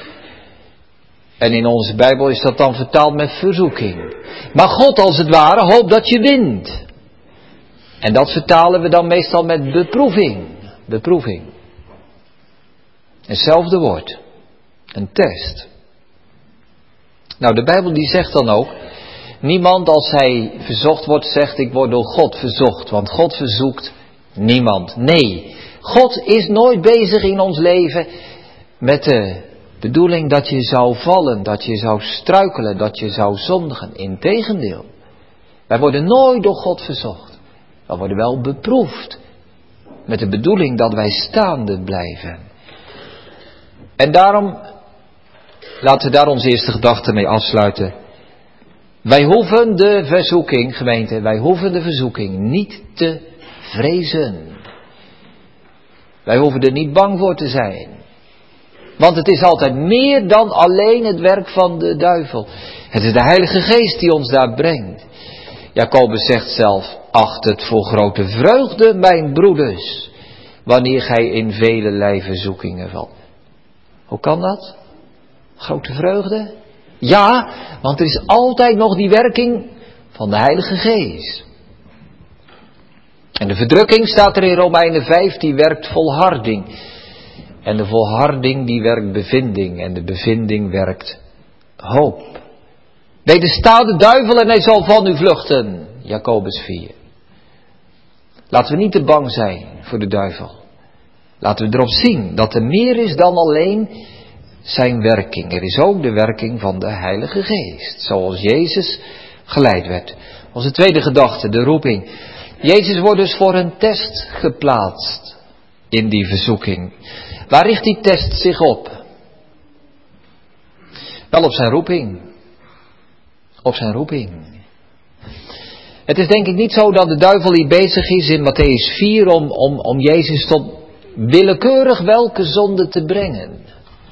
En in onze Bijbel is dat dan vertaald met verzoeking. Maar God, als het ware, hoopt dat je wint. En dat vertalen we dan meestal met beproeving. Beproeving. Hetzelfde woord. Een test. Nou, de Bijbel die zegt dan ook, niemand als hij verzocht wordt zegt, ik word door God verzocht. Want God verzoekt niemand. Nee, God is nooit bezig in ons leven met de bedoeling dat je zou vallen, dat je zou struikelen, dat je zou zondigen. Integendeel. Wij worden nooit door God verzocht. Wij worden wel beproefd. Met de bedoeling dat wij staande blijven. En daarom, laten we daar onze eerste gedachte mee afsluiten. Wij hoeven de verzoeking, gemeente, wij hoeven de verzoeking niet te vrezen. Wij hoeven er niet bang voor te zijn. Want het is altijd meer dan alleen het werk van de duivel. Het is de Heilige Geest die ons daar brengt. Jacobus zegt zelf, acht het voor grote vreugde, mijn broeders, wanneer gij in vele verzoekingen valt. Hoe kan dat? Grote vreugde? Ja, want er is altijd nog die werking van de Heilige Geest. En de verdrukking staat er in Romeinen vijf, die werkt volharding. En de volharding die werkt bevinding. En de bevinding werkt hoop. Wedersta de duivel en hij zal van u vluchten. Jacobus vier. Laten we niet te bang zijn voor de duivel. Laten we erop zien dat er meer is dan alleen zijn werking. Er is ook de werking van de Heilige Geest. Zoals Jezus geleid werd. Onze tweede gedachte, de roeping. Jezus wordt dus voor een test geplaatst in die verzoeking. Waar richt die test zich op? Wel op zijn roeping. Op zijn roeping. Het is denk ik niet zo dat de duivel hier bezig is in Mattheüs vier om, om, om Jezus tot willekeurig welke zonde te brengen.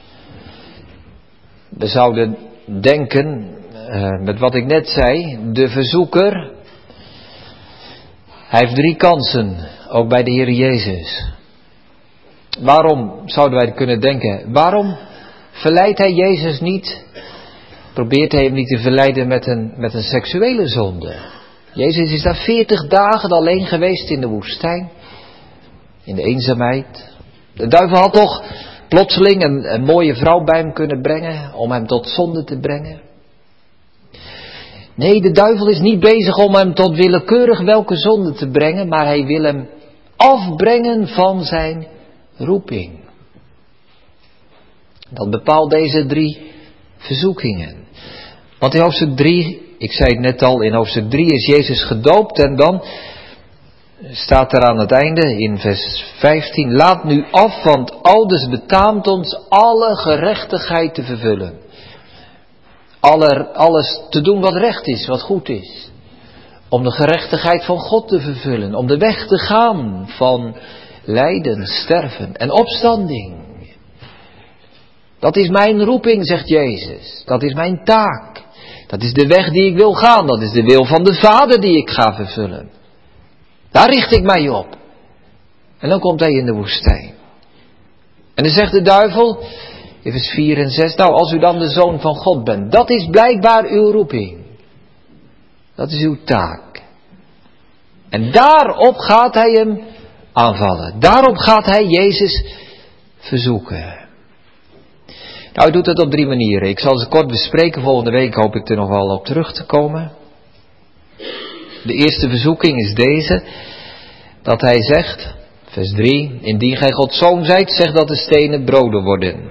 We zouden denken, uh, met wat ik net zei, de verzoeker, hij heeft drie kansen, ook bij de Heer Jezus. Waarom zouden wij kunnen denken, waarom verleidt hij Jezus niet, probeert hij hem niet te verleiden met een, met een seksuele zonde? Jezus is daar veertig dagen alleen geweest in de woestijn, in de eenzaamheid. De duivel had toch plotseling een, een mooie vrouw bij hem kunnen brengen, om hem tot zonde te brengen. Nee, de duivel is niet bezig om hem tot willekeurig welke zonde te brengen, maar hij wil hem afbrengen van zijn roeping. Dat bepaalt deze drie verzoekingen. Want in hoofdstuk drie Ik zei het net al, in hoofdstuk drie is Jezus gedoopt en dan staat er aan het einde in vers vijftien, laat nu af, want aldus betaamt ons alle gerechtigheid te vervullen. Aller, alles te doen wat recht is, wat goed is. Om de gerechtigheid van God te vervullen, om de weg te gaan van lijden, sterven en opstanding. Dat is mijn roeping, zegt Jezus. Dat is mijn taak. Dat is de weg die ik wil gaan. Dat is de wil van de Vader die ik ga vervullen. Daar richt ik mij op. En dan komt hij in de woestijn. En dan zegt de duivel, in vers vier en zes, nou als u dan de Zoon van God bent, dat is blijkbaar uw roeping. Dat is uw taak. En daarop gaat hij hem aanvallen. Daarop gaat hij Jezus verzoeken. Nou, hij doet het op drie manieren. Ik zal ze kort bespreken. Volgende week hoop ik er nog wel op terug te komen. De eerste verzoeking is deze. Dat hij zegt, vers drie. Indien gij Gods zoon zijt, zeg dat de stenen broden worden.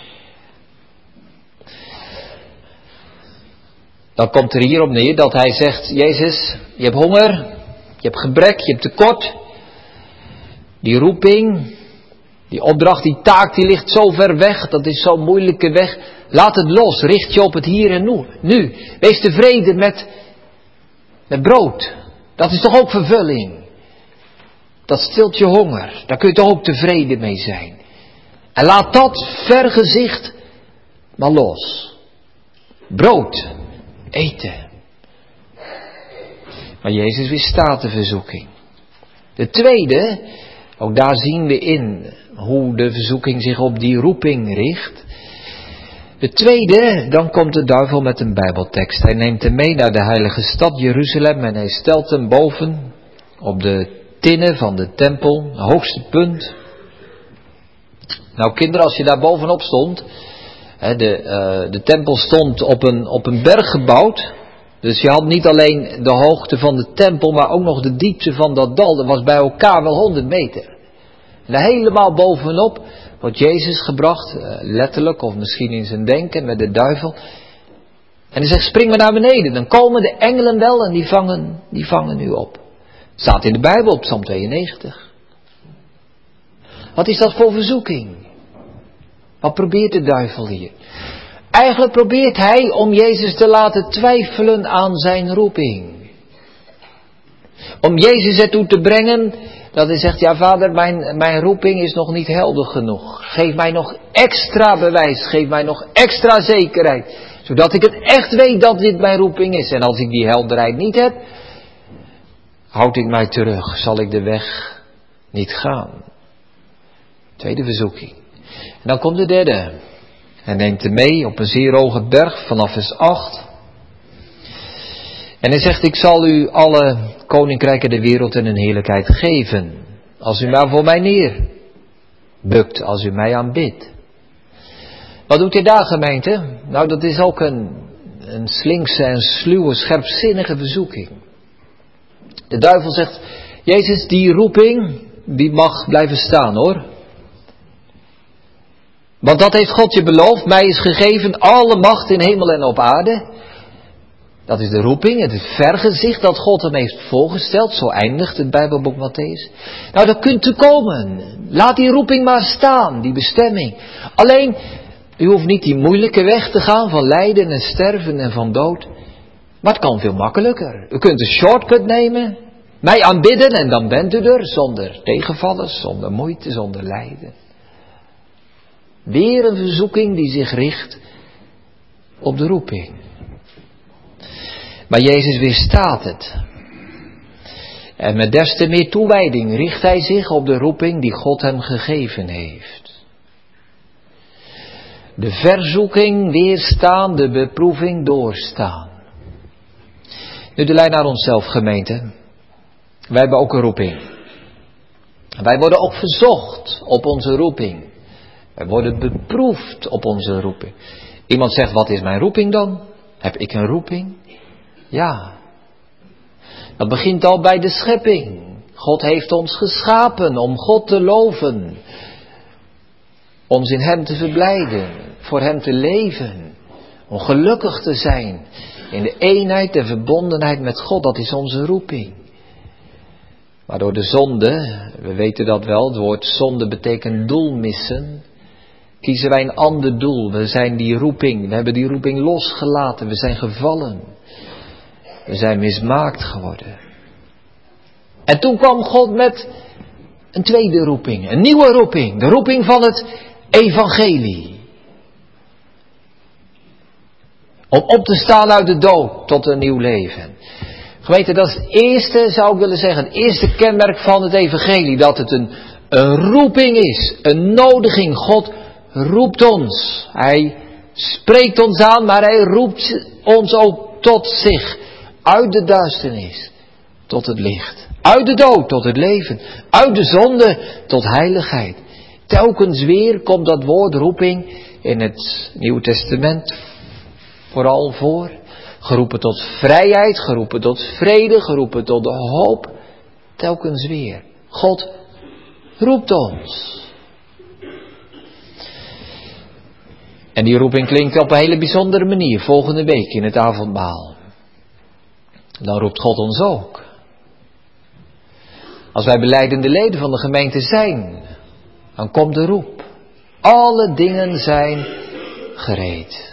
Dan komt er hierop neer dat hij zegt, Jezus, je hebt honger, je hebt gebrek, je hebt tekort. Die roeping, die opdracht, die taak, die ligt zo ver weg, dat is zo'n moeilijke weg. Laat het los, richt je op het hier en nu. nu. Wees tevreden met, met brood. Dat is toch ook vervulling. Dat stilt je honger, daar kun je toch ook tevreden mee zijn. En laat dat vergezicht maar los. Brood, eten. Maar Jezus weerstaat de verzoeking. De tweede, ook daar zien we in hoe de verzoeking zich op die roeping richt. De tweede, dan komt de duivel met een bijbeltekst. Hij neemt hem mee naar de heilige stad Jeruzalem en hij stelt hem boven op de tinnen van de tempel, hoogste punt. Nou kinderen, als je daar bovenop stond, hè, de, uh, de tempel stond op een, op een berg gebouwd. Dus je had niet alleen de hoogte van de tempel, maar ook nog de diepte van dat dal. Dat was bij elkaar wel honderd meter. En daar helemaal bovenop wordt Jezus gebracht, uh, letterlijk of misschien in zijn denken met de duivel. En hij zegt, spring maar naar beneden. Dan komen de engelen wel en die vangen, die vangen u op. Staat in de Bijbel op Psalm tweeënnegentig. Wat is dat voor verzoeking? Wat probeert de duivel hier? Eigenlijk probeert hij om Jezus te laten twijfelen aan zijn roeping. Om Jezus ertoe te brengen dat hij zegt, ja vader, mijn, mijn roeping is nog niet helder genoeg. Geef mij nog extra bewijs, geef mij nog extra zekerheid. Zodat ik het echt weet dat dit mijn roeping is. En als ik die helderheid niet heb, houd ik mij terug, zal ik de weg niet gaan. Tweede verzoeking. En dan komt de derde. Hij neemt hem mee op een zeer hoge berg vanaf vers acht. En hij zegt, ik zal u alle koninkrijken der wereld en hun heerlijkheid geven. Als u maar voor mij neerbukt, als u mij aanbidt. Wat doet hij daar, gemeente? Nou, dat is ook een, een slinkse en sluwe, scherpzinnige verzoeking. De duivel zegt, Jezus, die roeping, die mag blijven staan hoor. Want dat heeft God je beloofd, mij is gegeven alle macht in hemel en op aarde. Dat is de roeping, het vergezicht dat God hem heeft voorgesteld, zo eindigt het Bijbelboek Mattheüs. Nou, dat kunt u komen. Laat die roeping maar staan, die bestemming. Alleen, u hoeft niet die moeilijke weg te gaan van lijden en sterven en van dood. Maar het kan veel makkelijker. U kunt een shortcut nemen, mij aanbidden en dan bent u er, zonder tegenvallen, zonder moeite, zonder lijden. Weer een verzoeking die zich richt op de roeping. Maar Jezus weerstaat het. En met des te meer toewijding richt hij zich op de roeping die God hem gegeven heeft. De verzoeking weerstaan, de beproeving doorstaan. Nu de lijn naar onszelf, gemeente. Wij hebben ook een roeping. Wij worden ook verzocht op onze roeping. Wij worden beproefd op onze roeping. Iemand zegt, wat is mijn roeping dan? Heb ik een roeping? Ja. Dat begint al bij de schepping. God heeft ons geschapen om God te loven. Ons in Hem te verblijden. Voor Hem te leven. Om gelukkig te zijn in de eenheid en verbondenheid met God. Dat is onze roeping. Maar door de zonde, we weten dat wel, het woord zonde betekent doel missen. Kiezen wij een ander doel. We zijn die roeping, we hebben die roeping losgelaten. We zijn gevallen. We zijn mismaakt geworden. En toen kwam God met een tweede roeping, een nieuwe roeping. De roeping van het evangelie. Om op te staan uit de dood tot een nieuw leven. Gemeente, dat is het eerste, zou ik willen zeggen, het eerste kenmerk van het evangelie. Dat het een, een roeping is, een nodiging. God roept ons. Hij spreekt ons aan, maar hij roept ons ook tot zich. Uit de duisternis tot het licht. Uit de dood tot het leven. Uit de zonde tot heiligheid. Telkens weer komt dat woord roeping in het Nieuwe Testament vooral voor. Geroepen tot vrijheid, geroepen tot vrede, geroepen tot de hoop. Telkens weer. God roept ons. En die roeping klinkt op een hele bijzondere manier. Volgende week in het avondmaal. Dan roept God ons ook. Als wij belijdende leden van de gemeente zijn, dan komt de roep. Alle dingen zijn gereed.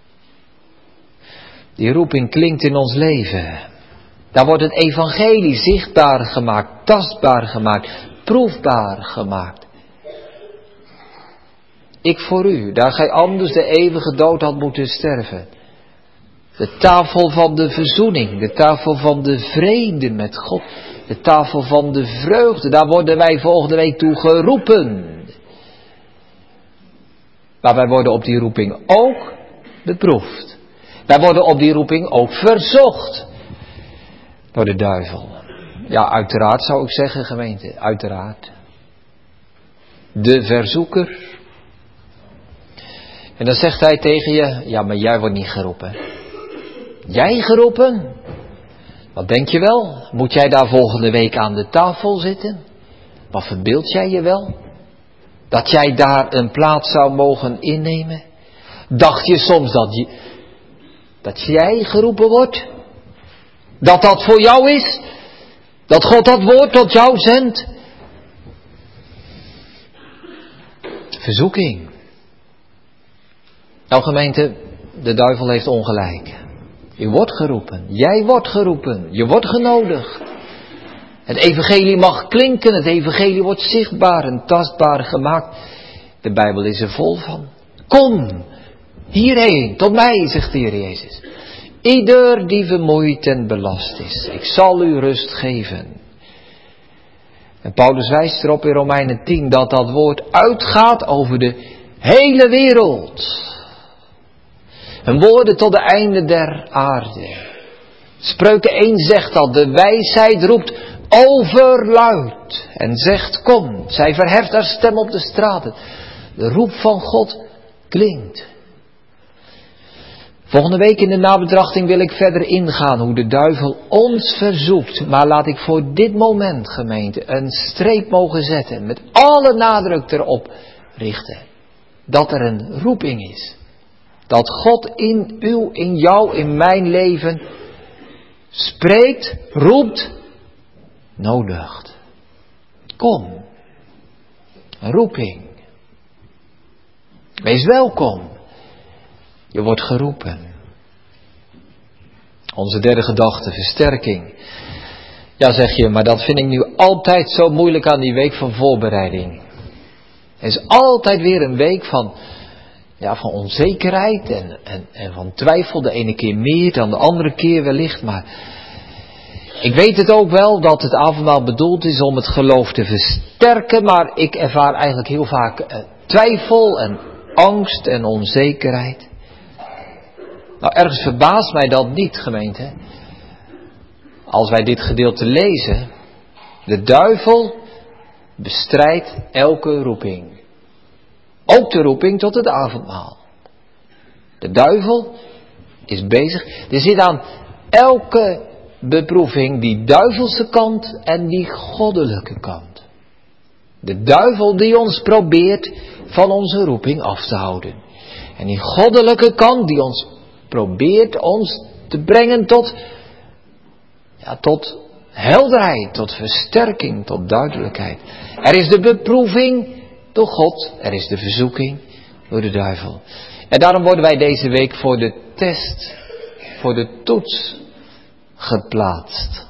Die roeping klinkt in ons leven. Daar wordt het evangelie zichtbaar gemaakt, tastbaar gemaakt, proefbaar gemaakt. Ik voor u, daar gij anders de eeuwige dood had moeten sterven. De tafel van de verzoening, de tafel van de vrede met God, de tafel van de vreugde, daar worden wij volgende week toe geroepen. Maar wij worden op die roeping ook beproefd. Wij worden op die roeping ook verzocht door de duivel. Ja, uiteraard zou ik zeggen, gemeente, uiteraard. De verzoeker. En dan zegt hij tegen je, ja, maar jij wordt niet geroepen. Jij geroepen? Wat denk je wel? Moet jij daar volgende week aan de tafel zitten? Wat verbeeld jij je wel? Dat jij daar een plaats zou mogen innemen? Dacht je soms dat, je, dat jij geroepen wordt? Dat dat voor jou is? Dat God dat woord tot jou zendt? Verzoeking. Nou gemeente, de duivel heeft ongelijk. Je wordt geroepen. Jij wordt geroepen. Je wordt genodigd. Het evangelie mag klinken. Het evangelie wordt zichtbaar en tastbaar gemaakt. De Bijbel is er vol van. Kom hierheen, tot mij, zegt de Heer Jezus. Ieder die vermoeid en belast is, ik zal u rust geven. En Paulus wijst erop in Romeinen tien dat dat woord uitgaat over de hele wereld. Een woorden tot de einde der aarde. Spreuken één zegt dat de wijsheid roept overluid en zegt kom. Zij verheft haar stem op de straten. De roep van God klinkt. Volgende week in de nabetrachting wil ik verder ingaan hoe de duivel ons verzoekt. Maar laat ik voor dit moment, gemeente, een streep mogen zetten. Met alle nadruk erop richten. Dat er een roeping is. Dat God in uw, in jou, in mijn leven spreekt, roept, nodigt. Kom. Een roeping. Wees welkom. Je wordt geroepen. Onze derde gedachte, versterking. Ja, zeg je, maar dat vind ik nu altijd zo moeilijk aan die week van voorbereiding. Er is altijd weer een week van, ja, van onzekerheid en, en, en van twijfel. De ene keer meer dan de andere keer wellicht. Maar ik weet het ook wel dat het avondmaal bedoeld is om het geloof te versterken. Maar ik ervaar eigenlijk heel vaak eh, twijfel en angst en onzekerheid. Nou, ergens verbaast mij dat niet, gemeente. Als wij dit gedeelte lezen. De duivel bestrijdt elke roeping. Ook de roeping tot het avondmaal. De duivel is bezig. Er zit aan elke beproeving die duivelse kant en die goddelijke kant. De duivel die ons probeert van onze roeping af te houden. En die goddelijke kant die ons probeert ons te brengen tot, ja, tot helderheid, tot versterking, tot duidelijkheid. Er is de beproeving door God, er is de verzoeking door de duivel. En daarom worden wij deze week voor de test, voor de toets geplaatst.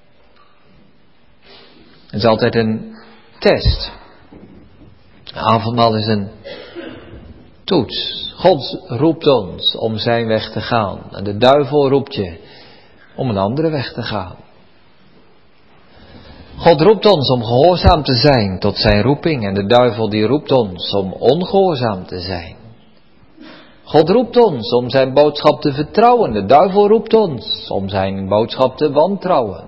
Het is altijd een test. Avondmaal is een toets. God roept ons om zijn weg te gaan. En de duivel roept je om een andere weg te gaan. God roept ons om gehoorzaam te zijn tot zijn roeping. En de duivel die roept ons om ongehoorzaam te zijn. God roept ons om zijn boodschap te vertrouwen. De duivel roept ons om zijn boodschap te wantrouwen.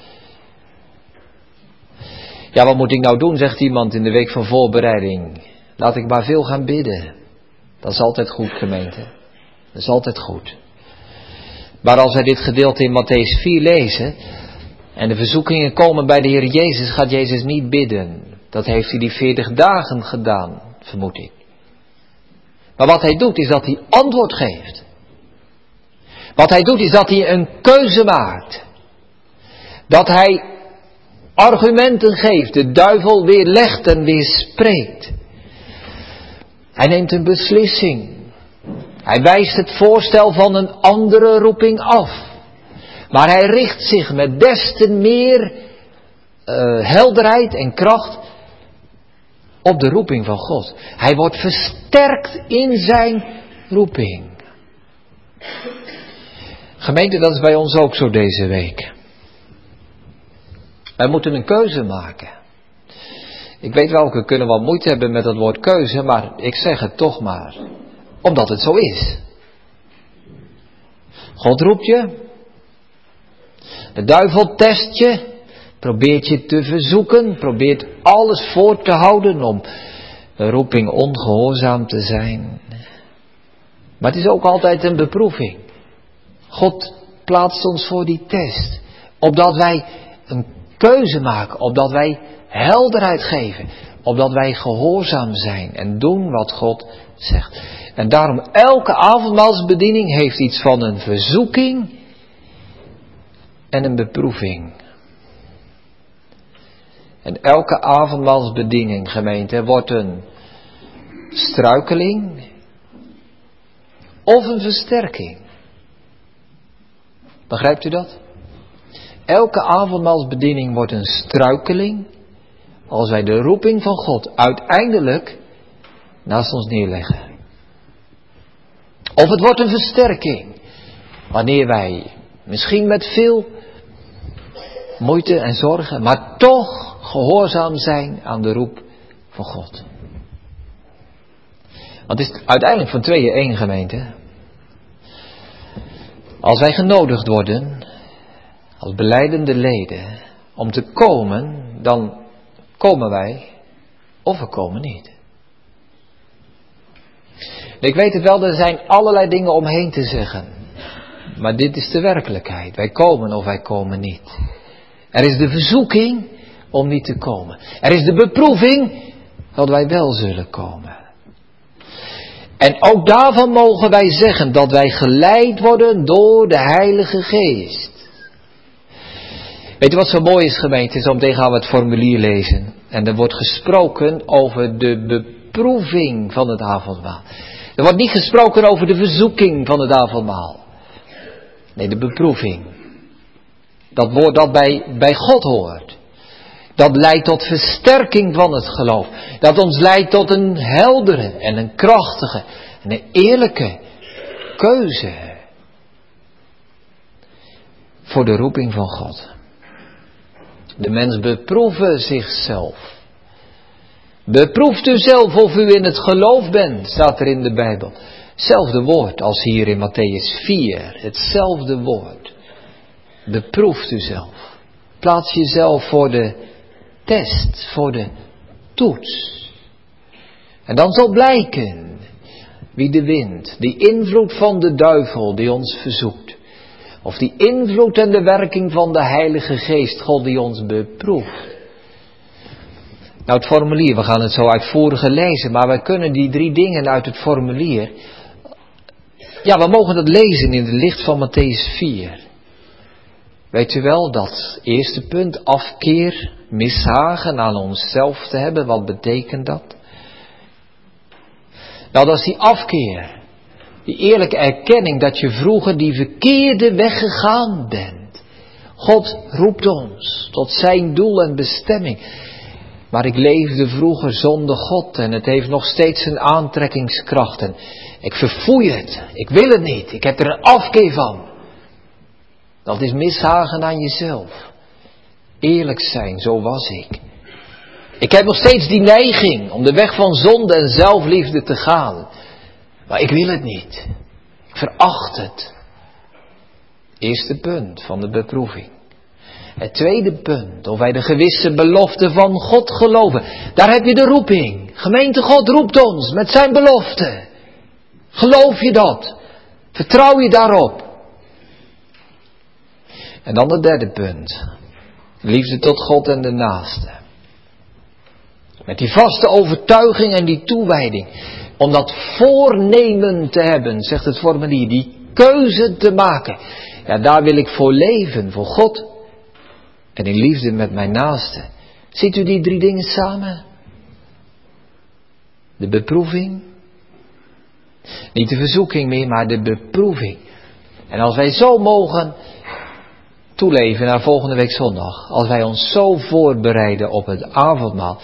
Ja, wat moet ik nou doen, zegt iemand in de week van voorbereiding. Laat ik maar veel gaan bidden. Dat is altijd goed, gemeente. Dat is altijd goed. Maar als wij dit gedeelte in Mattheüs vier lezen en de verzoekingen komen bij de Heer Jezus, gaat Jezus niet bidden. Dat heeft hij die veertig dagen gedaan, vermoed ik. Maar wat hij doet is dat hij antwoord geeft. Wat hij doet is dat hij een keuze maakt. Dat hij argumenten geeft, de duivel weerlegt en weerspreekt. Hij neemt een beslissing. Hij wijst het voorstel van een andere roeping af. Maar hij richt zich met des te meer uh, helderheid en kracht op de roeping van God. Hij wordt versterkt in zijn roeping. Gemeente, dat is bij ons ook zo deze week. Wij moeten een keuze maken. Ik weet wel, we kunnen wel moeite hebben met dat woord keuze, maar ik zeg het toch maar. Omdat het zo is. God roept je. De duivel test je. Probeert je te verzoeken. Probeert alles voor te houden om de roeping ongehoorzaam te zijn. Maar het is ook altijd een beproeving. God plaatst ons voor die test. Opdat wij een keuze maken. Opdat wij helderheid geven. Opdat wij gehoorzaam zijn en doen wat God zegt. En daarom elke avondmaalsbediening heeft iets van een verzoeking en een beproeving. En elke avondmaalsbediening, gemeente, wordt een struikeling of een versterking. Begrijpt u dat? Elke avondmaalsbediening wordt een struikeling als wij de roeping van God uiteindelijk naast ons neerleggen. Of het wordt een versterking wanneer wij misschien met veel moeite en zorgen, maar toch gehoorzaam zijn aan de roep van God. Want het is uiteindelijk van tweeën één, gemeente. Als wij genodigd worden als belijdende leden om te komen, dan komen wij of we komen niet. Ik weet het wel, er zijn allerlei dingen omheen te zeggen. Maar dit is de werkelijkheid. Wij komen of wij komen niet. Er is de verzoeking om niet te komen. Er is de beproeving dat wij wel zullen komen. En ook daarvan mogen wij zeggen dat wij geleid worden door de Heilige Geest. Weet je wat zo mooi is, gemeente? Zometeen gaan we het formulier lezen. En er wordt gesproken over de beproeving van het avondmaal. Er wordt niet gesproken over de verzoeking van het avondmaal. Nee, de beproeving. Dat woord dat bij, bij God hoort. Dat leidt tot versterking van het geloof. Dat ons leidt tot een heldere en een krachtige en een eerlijke keuze. Voor de roeping van God. De mens beproeven zichzelf. Beproeft u zelf of u in het geloof bent, staat er in de Bijbel. Hetzelfde woord als hier in Mattheüs vier. Hetzelfde woord. Beproeft u zelf. Plaats jezelf voor de test, voor de toets. En dan zal blijken wie de wind, die invloed van de duivel die ons verzoekt. Of die invloed en de werking van de Heilige Geest, God die ons beproeft. Nou, het formulier, we gaan het zo uitvoerig lezen, maar wij kunnen die drie dingen uit het formulier Ja, we mogen dat lezen in het licht van Mattheüs vier. Weet u wel, dat eerste punt, afkeer, mishagen aan onszelf te hebben, wat betekent dat? Nou, dat is die afkeer, die eerlijke erkenning dat je vroeger die verkeerde weg gegaan bent. God roept ons tot zijn doel en bestemming. Maar ik leefde vroeger zonder God en het heeft nog steeds een aantrekkingskracht. En ik verfoei het, ik wil het niet, ik heb er een afkeer van. Dat is mishagen aan jezelf. Eerlijk zijn, zo was ik. Ik heb nog steeds die neiging om de weg van zonde en zelfliefde te gaan. Maar ik wil het niet. Ik veracht het. Eerste punt van de beproeving. Het tweede punt, of wij de gewisse belofte van God geloven. Daar heb je de roeping. Gemeente, God roept ons met zijn belofte. Geloof je dat? Vertrouw je daarop? En dan het derde punt. Liefde tot God en de naaste. Met die vaste overtuiging en die toewijding. Om dat voornemen te hebben, zegt het formulier. Die keuze te maken. Ja, daar wil ik voor leven, voor God. En in liefde met mijn naaste. Ziet u die drie dingen samen? De beproeving. Niet de verzoeking meer, maar de beproeving. En als wij zo mogen toeleven naar volgende week zondag. Als wij ons zo voorbereiden op het avondmaal.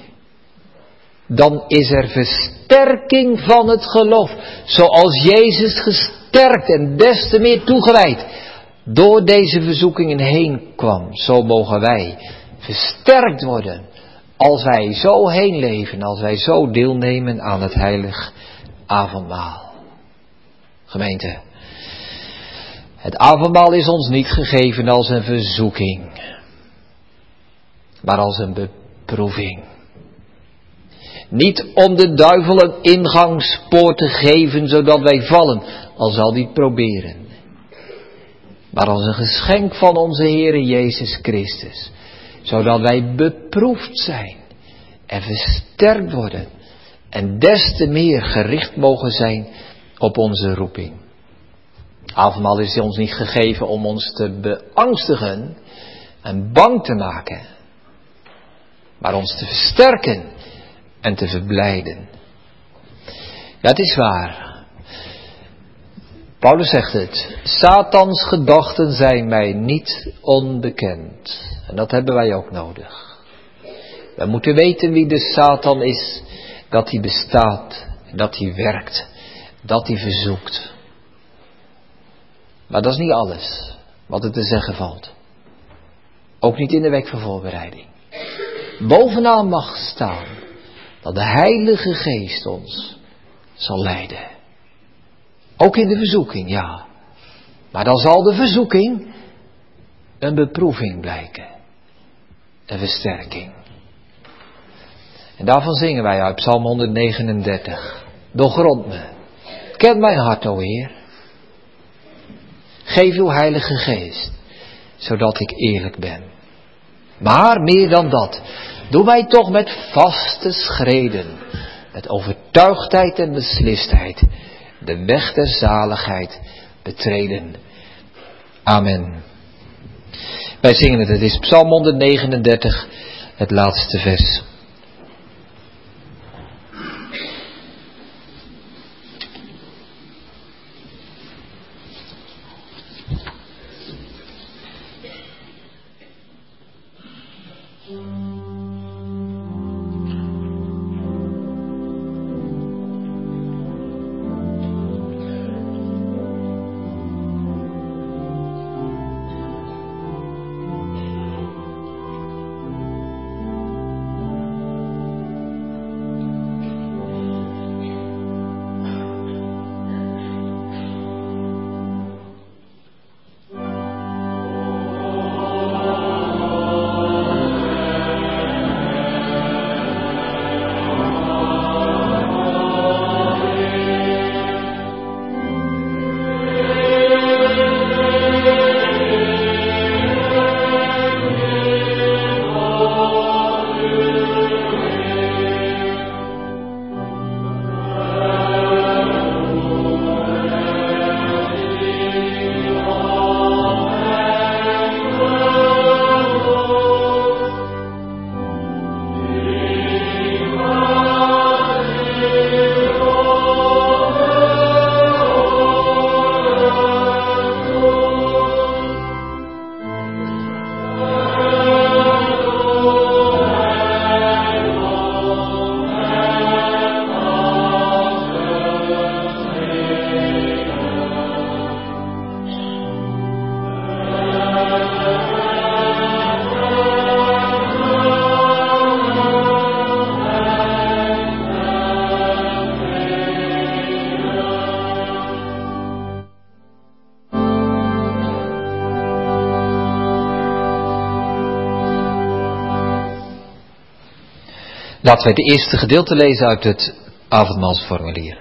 Dan is er versterking van het geloof. Zoals Jezus gesterkt en des te meer toegewijd door deze verzoekingen heen kwam. Zo mogen wij versterkt worden. Als wij zo heen leven. Als wij zo deelnemen aan het heilig avondmaal. Gemeente. Het avondmaal is ons niet gegeven als een verzoeking. Maar als een beproeving. Niet om de duivel een ingangspoort te geven zodat wij vallen. Al zal die het proberen. Maar als een geschenk van onze Heere Jezus Christus. Zodat wij beproefd zijn. En versterkt worden. En des te meer gericht mogen zijn op onze roeping. Avondmaal is ons niet gegeven om ons te beangstigen en bang te maken. Maar ons te versterken en te verblijden. Ja, het is waar. Paulus zegt het. Satans gedachten zijn mij niet onbekend. En dat hebben wij ook nodig. We moeten weten wie de Satan is. Dat hij bestaat. Dat hij werkt. Dat hij verzoekt. Maar dat is niet alles wat er te zeggen valt. Ook niet in de week van voorbereiding. Bovenaan mag staan dat de Heilige Geest ons zal leiden. Ook in de verzoeking, ja. Maar dan zal de verzoeking een beproeving blijken. Een versterking. En daarvan zingen wij uit Psalm honderdnegenendertig. Doorgrond me. Ken mijn hart, o Heer. Geef uw Heilige Geest, zodat ik eerlijk ben. Maar meer dan dat, doe mij toch met vaste schreden, met overtuigdheid en beslistheid, de weg der zaligheid betreden. Amen. Wij zingen het, het is Psalm honderdnegenendertig, het laatste vers. Laten wij het eerste gedeelte lezen uit het avondmaalsformulier.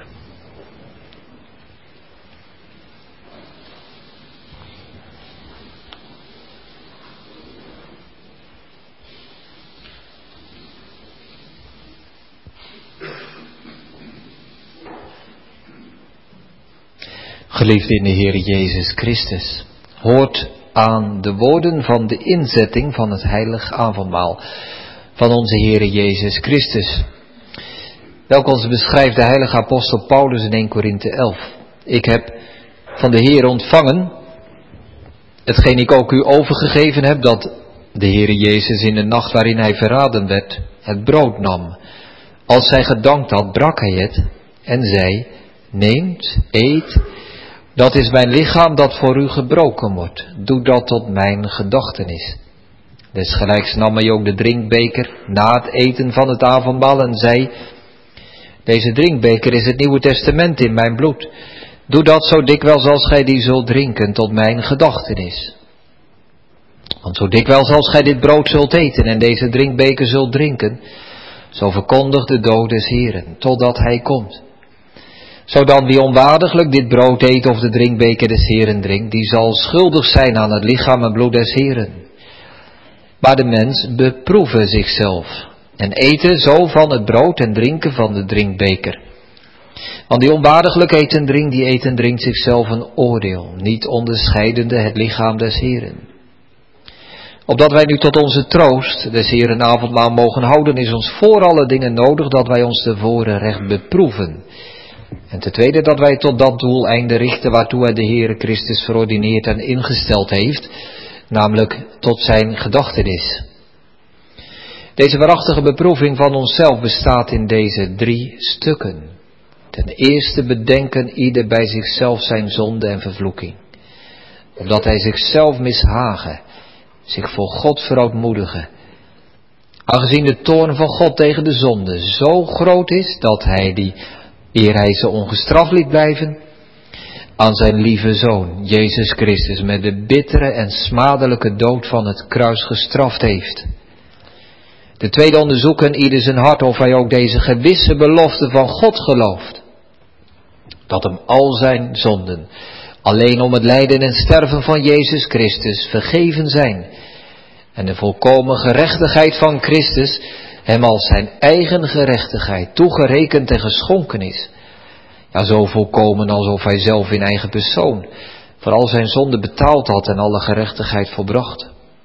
Geliefde in de Heer Jezus Christus, hoort aan de woorden van de inzetting van het heilig avondmaal van onze Heer Jezus Christus, welke ons beschrijft de heilige apostel Paulus in eerste Korinthe elf. Ik heb van de Heer ontvangen, hetgeen ik ook u overgegeven heb, dat de Heer Jezus in de nacht waarin hij verraden werd, het brood nam. Als hij gedankt had, brak hij het en zei, neemt, eet, dat is mijn lichaam dat voor u gebroken wordt. Doe dat tot mijn gedachtenis. Desgelijks nam hij ook de drinkbeker na het eten van het avondmaal en zei, deze drinkbeker is het Nieuwe Testament in mijn bloed. Doe dat zo dikwijls als gij die zult drinken tot mijn gedachtenis. Want zo dikwijls als gij dit brood zult eten en deze drinkbeker zult drinken, zo verkondigt de dood des Heeren, totdat hij komt. Zodan wie onwaardiglijk dit brood eet of de drinkbeker des Heeren drinkt, die zal schuldig zijn aan het lichaam en bloed des Heeren. Maar de mens beproeve zichzelf en eten zo van het brood en drinken van de drinkbeker. Want die onwaardiglijk eet en drinkt, die eet en drinkt zichzelf een oordeel, niet onderscheidende het lichaam des Heeren. Opdat wij nu tot onze troost des Heeren avondmaal mogen houden, is ons voor alle dingen nodig dat wij ons tevoren recht beproeven. En ten tweede dat wij tot dat doeleinde richten waartoe hij de Heere Christus verordineerd en ingesteld heeft, namelijk tot zijn gedachtenis. Deze waarachtige beproeving van onszelf bestaat in deze drie stukken. Ten eerste bedenken ieder bij zichzelf zijn zonde en vervloeking, opdat hij zichzelf mishagen, zich voor God verootmoedigen, aangezien de toorn van God tegen de zonde zo groot is dat hij die, eer hij ze ongestraft liet blijven, aan zijn lieve Zoon, Jezus Christus, met de bittere en smadelijke dood van het kruis gestraft heeft. De tweede onderzoeken ieder zijn hart of hij ook deze gewisse belofte van God gelooft, dat hem al zijn zonden, alleen om het lijden en sterven van Jezus Christus, vergeven zijn, en de volkomen gerechtigheid van Christus hem als zijn eigen gerechtigheid toegerekend en geschonken is. Ja, zo volkomen alsof hij zelf in eigen persoon voor al zijn zonde betaald had en alle gerechtigheid volbracht.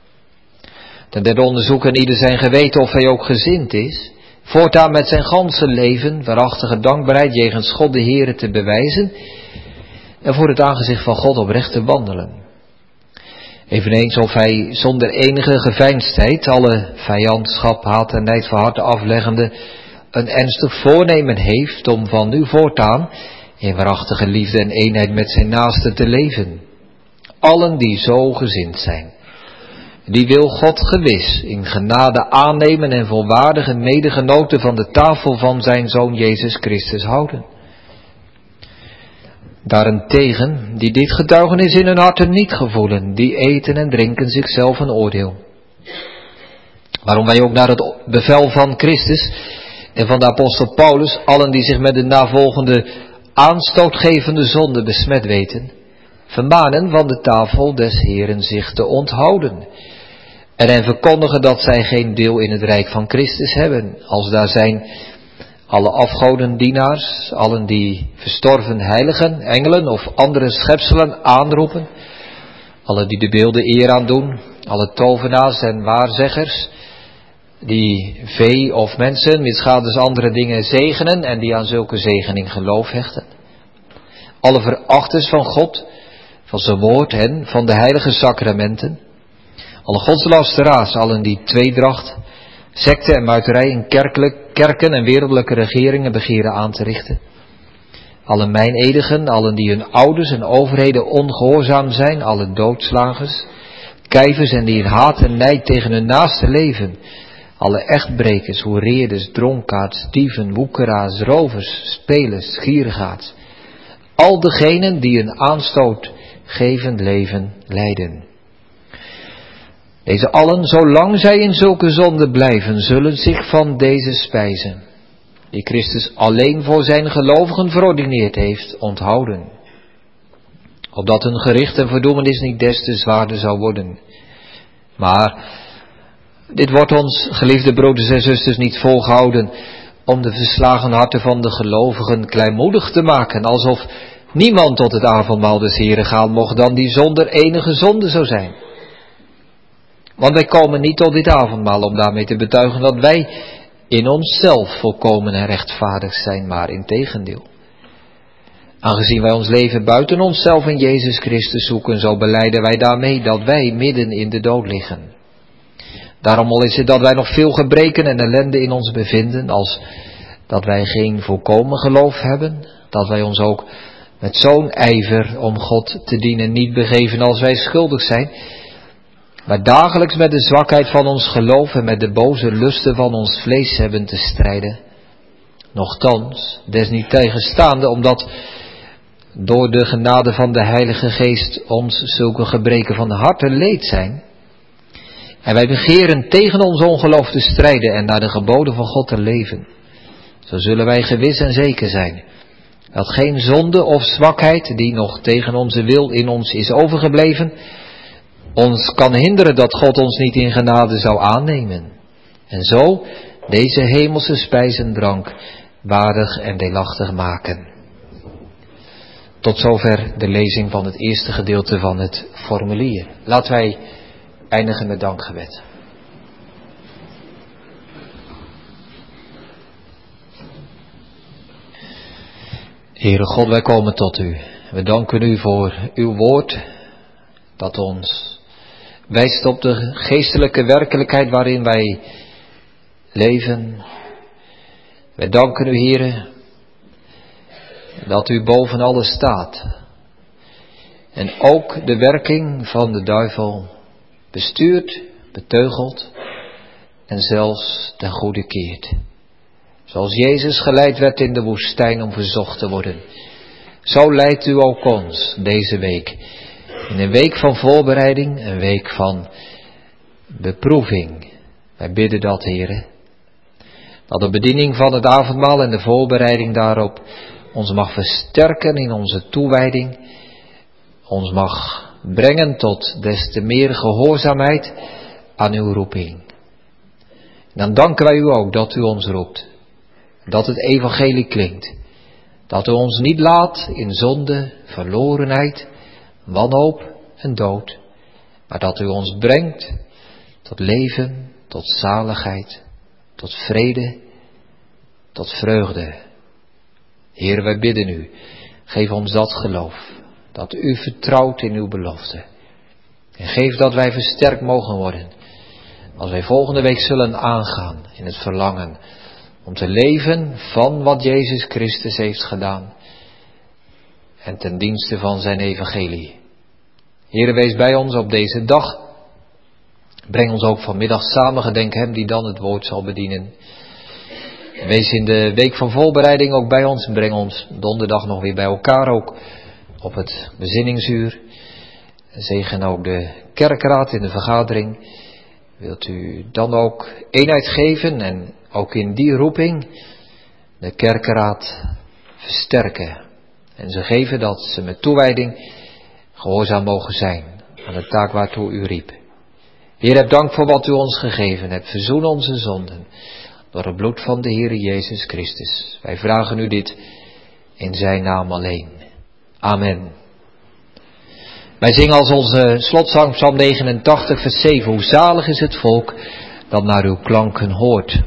Ten derde onderzoeken ieder zijn geweten of hij ook gezind is, voortaan met zijn ganse leven waarachtige dankbaarheid jegens God de Heere te bewijzen en voor het aangezicht van God oprecht te wandelen. Eveneens of hij zonder enige geveinsdheid, alle vijandschap, haat en nijd van harte afleggende, een ernstig voornemen heeft om van nu voortaan in waarachtige liefde en eenheid met zijn naaste te leven. Allen die zo gezind zijn, die wil God gewis in genade aannemen en volwaardige medegenoten van de tafel van zijn Zoon Jezus Christus houden. Daarentegen, die dit getuigenis in hun harten niet gevoelen, die eten en drinken zichzelf een oordeel. Waarom wij ook naar het bevel van Christus en van de apostel Paulus, allen die zich met de navolgende aanstootgevende zonde besmet weten, vermanen van de tafel des Heeren zich te onthouden. En hen verkondigen dat zij geen deel in het rijk van Christus hebben, als daar zijn alle afgodendienaars, allen die verstorven heiligen, engelen of andere schepselen aanroepen, alle die de beelden eer aandoen, alle tovenaars en waarzeggers, die vee of mensen, mitsgadens andere dingen zegenen en die aan zulke zegening geloof hechten. Alle verachters van God, van zijn woord en van de heilige sacramenten, alle godslasteraars, allen die tweedracht, secte en muiterij in kerkelijk, kerken en wereldlijke regeringen begeren aan te richten. Alle meinedigen, allen die hun ouders en overheden ongehoorzaam zijn, alle doodslagers, kijvers en die in haat en nijd tegen hun naaste leven, alle echtbrekers, hoereerders, dronkaards, dieven, woekeraars, rovers, spelers, gierigaards, al degenen die een aanstootgevend leven leiden. Deze allen, zolang zij in zulke zonde blijven, zullen zich van deze spijzen, die Christus alleen voor zijn gelovigen verordineerd heeft, onthouden. Opdat hun gericht en verdoemenis niet des te zwaarder zou worden. Maar dit wordt ons, geliefde broeders en zusters, niet volgehouden om de verslagen harten van de gelovigen kleinmoedig te maken, alsof niemand tot het avondmaal des Heren gaan mocht dan die zonder enige zonde zou zijn. Want wij komen niet tot dit avondmaal om daarmee te betuigen dat wij in onszelf volkomen en rechtvaardig zijn, maar integendeel. Aangezien wij ons leven buiten onszelf in Jezus Christus zoeken, zo belijden wij daarmee dat wij midden in de dood liggen. Daarom al is het dat wij nog veel gebreken en ellende in ons bevinden, als dat wij geen volkomen geloof hebben, dat wij ons ook met zo'n ijver om God te dienen niet begeven als wij schuldig zijn, maar dagelijks met de zwakheid van ons geloof en met de boze lusten van ons vlees hebben te strijden. Nochtans, desniettegenstaande, omdat door de genade van de Heilige Geest ons zulke gebreken van de harte leed zijn, en wij begeren tegen ons ongeloof te strijden en naar de geboden van God te leven, zo zullen wij gewis en zeker zijn dat geen zonde of zwakheid die nog tegen onze wil in ons is overgebleven, ons kan hinderen dat God ons niet in genade zou aannemen. En zo deze hemelse spijs en drank waardig en deelachtig maken. Tot zover de lezing van het eerste gedeelte van het formulier. Laten wij eindigen met dankgebed. Heere God, wij komen tot u. We danken u voor uw woord, dat ons wijst op de geestelijke werkelijkheid waarin wij leven. Wij danken u, Heere, dat u boven alles staat. En ook de werking van de duivel bestuurt, beteugelt en zelfs ten goede keert. Zoals Jezus geleid werd in de woestijn om verzocht te worden, zo leidt u ook ons deze week. In een week van voorbereiding, een week van beproeving. Wij bidden dat, Heere, dat de bediening van het avondmaal en de voorbereiding daarop ons mag versterken in onze toewijding, ons mag brengen tot des te meer gehoorzaamheid aan uw roeping. En dan danken wij u ook dat u ons roept, dat het evangelie klinkt, dat u ons niet laat in zonde, verlorenheid, wanhoop en dood, maar dat u ons brengt tot leven, tot zaligheid, tot vrede, tot vreugde. Heer, wij bidden u, geef ons dat geloof, dat u vertrouwt in uw belofte. En geef dat wij versterkt mogen worden, als wij volgende week zullen aangaan in het verlangen om te leven van wat Jezus Christus heeft gedaan en ten dienste van zijn evangelie. Heere, wees bij ons op deze dag. Breng ons ook vanmiddag samen, gedenk hem die dan het woord zal bedienen. Wees in de week van voorbereiding ook bij ons. Breng ons donderdag nog weer bij elkaar, ook op het bezinningsuur. Zegen ook de kerkraad in de vergadering. Wilt u dan ook eenheid geven en ook in die roeping de kerkraad versterken. En ze geven dat ze met toewijding gehoorzaam mogen zijn aan de taak waartoe u riep. Heer, heb dank voor wat u ons gegeven hebt. Verzoen onze zonden door het bloed van de Heer Jezus Christus. Wij vragen u dit in zijn naam alleen. Amen. Wij zingen als onze slotzang Psalm negenentachtig vers zeven. Hoe zalig is het volk dat naar uw klanken hoort.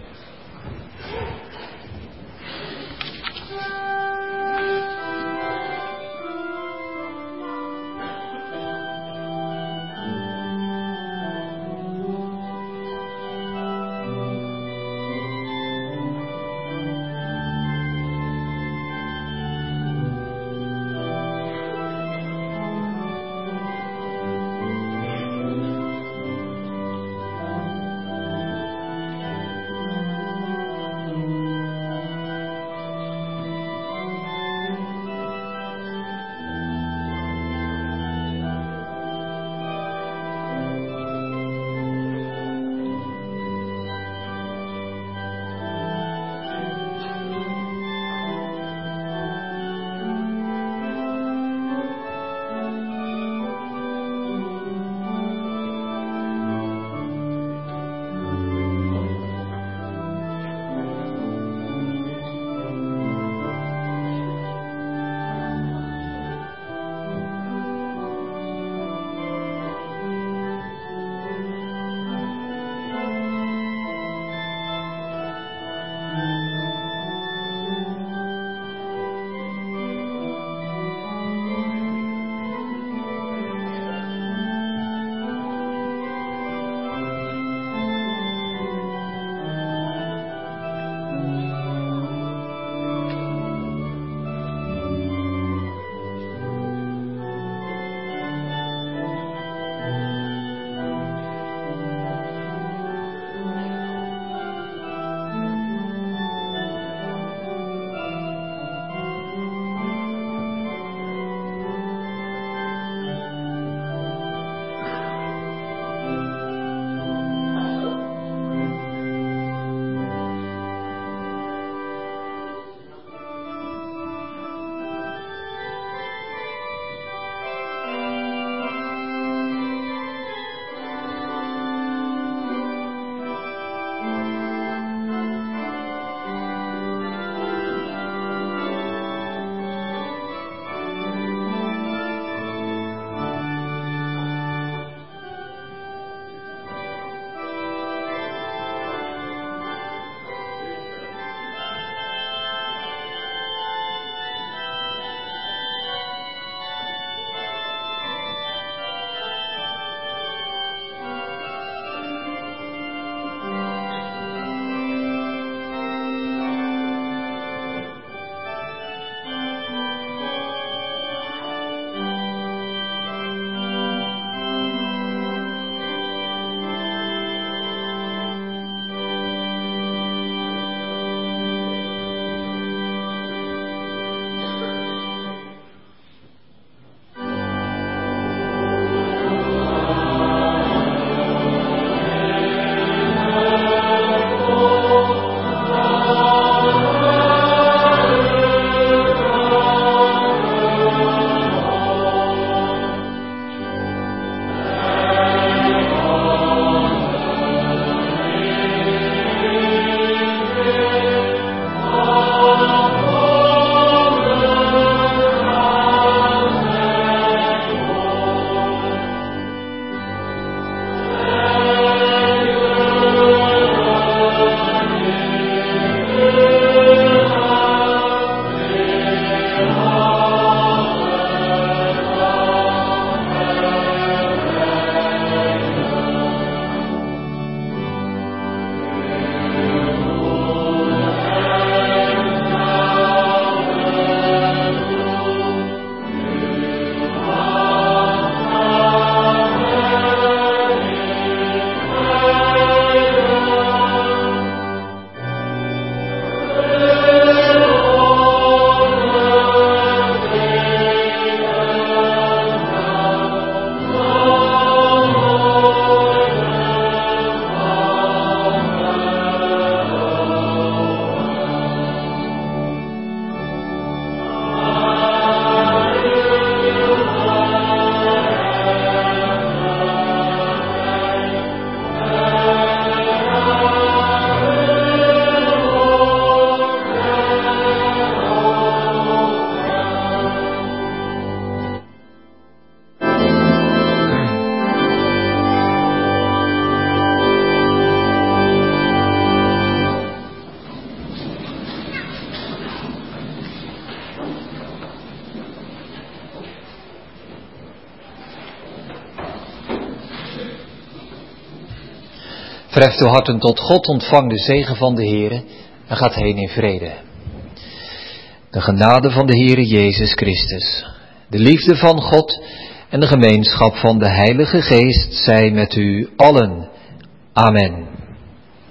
Verheft uw harten tot God, ontvang de zegen van de Heere en gaat heen in vrede. De genade van de Heere Jezus Christus, de liefde van God en de gemeenschap van de Heilige Geest zij met u allen. Amen.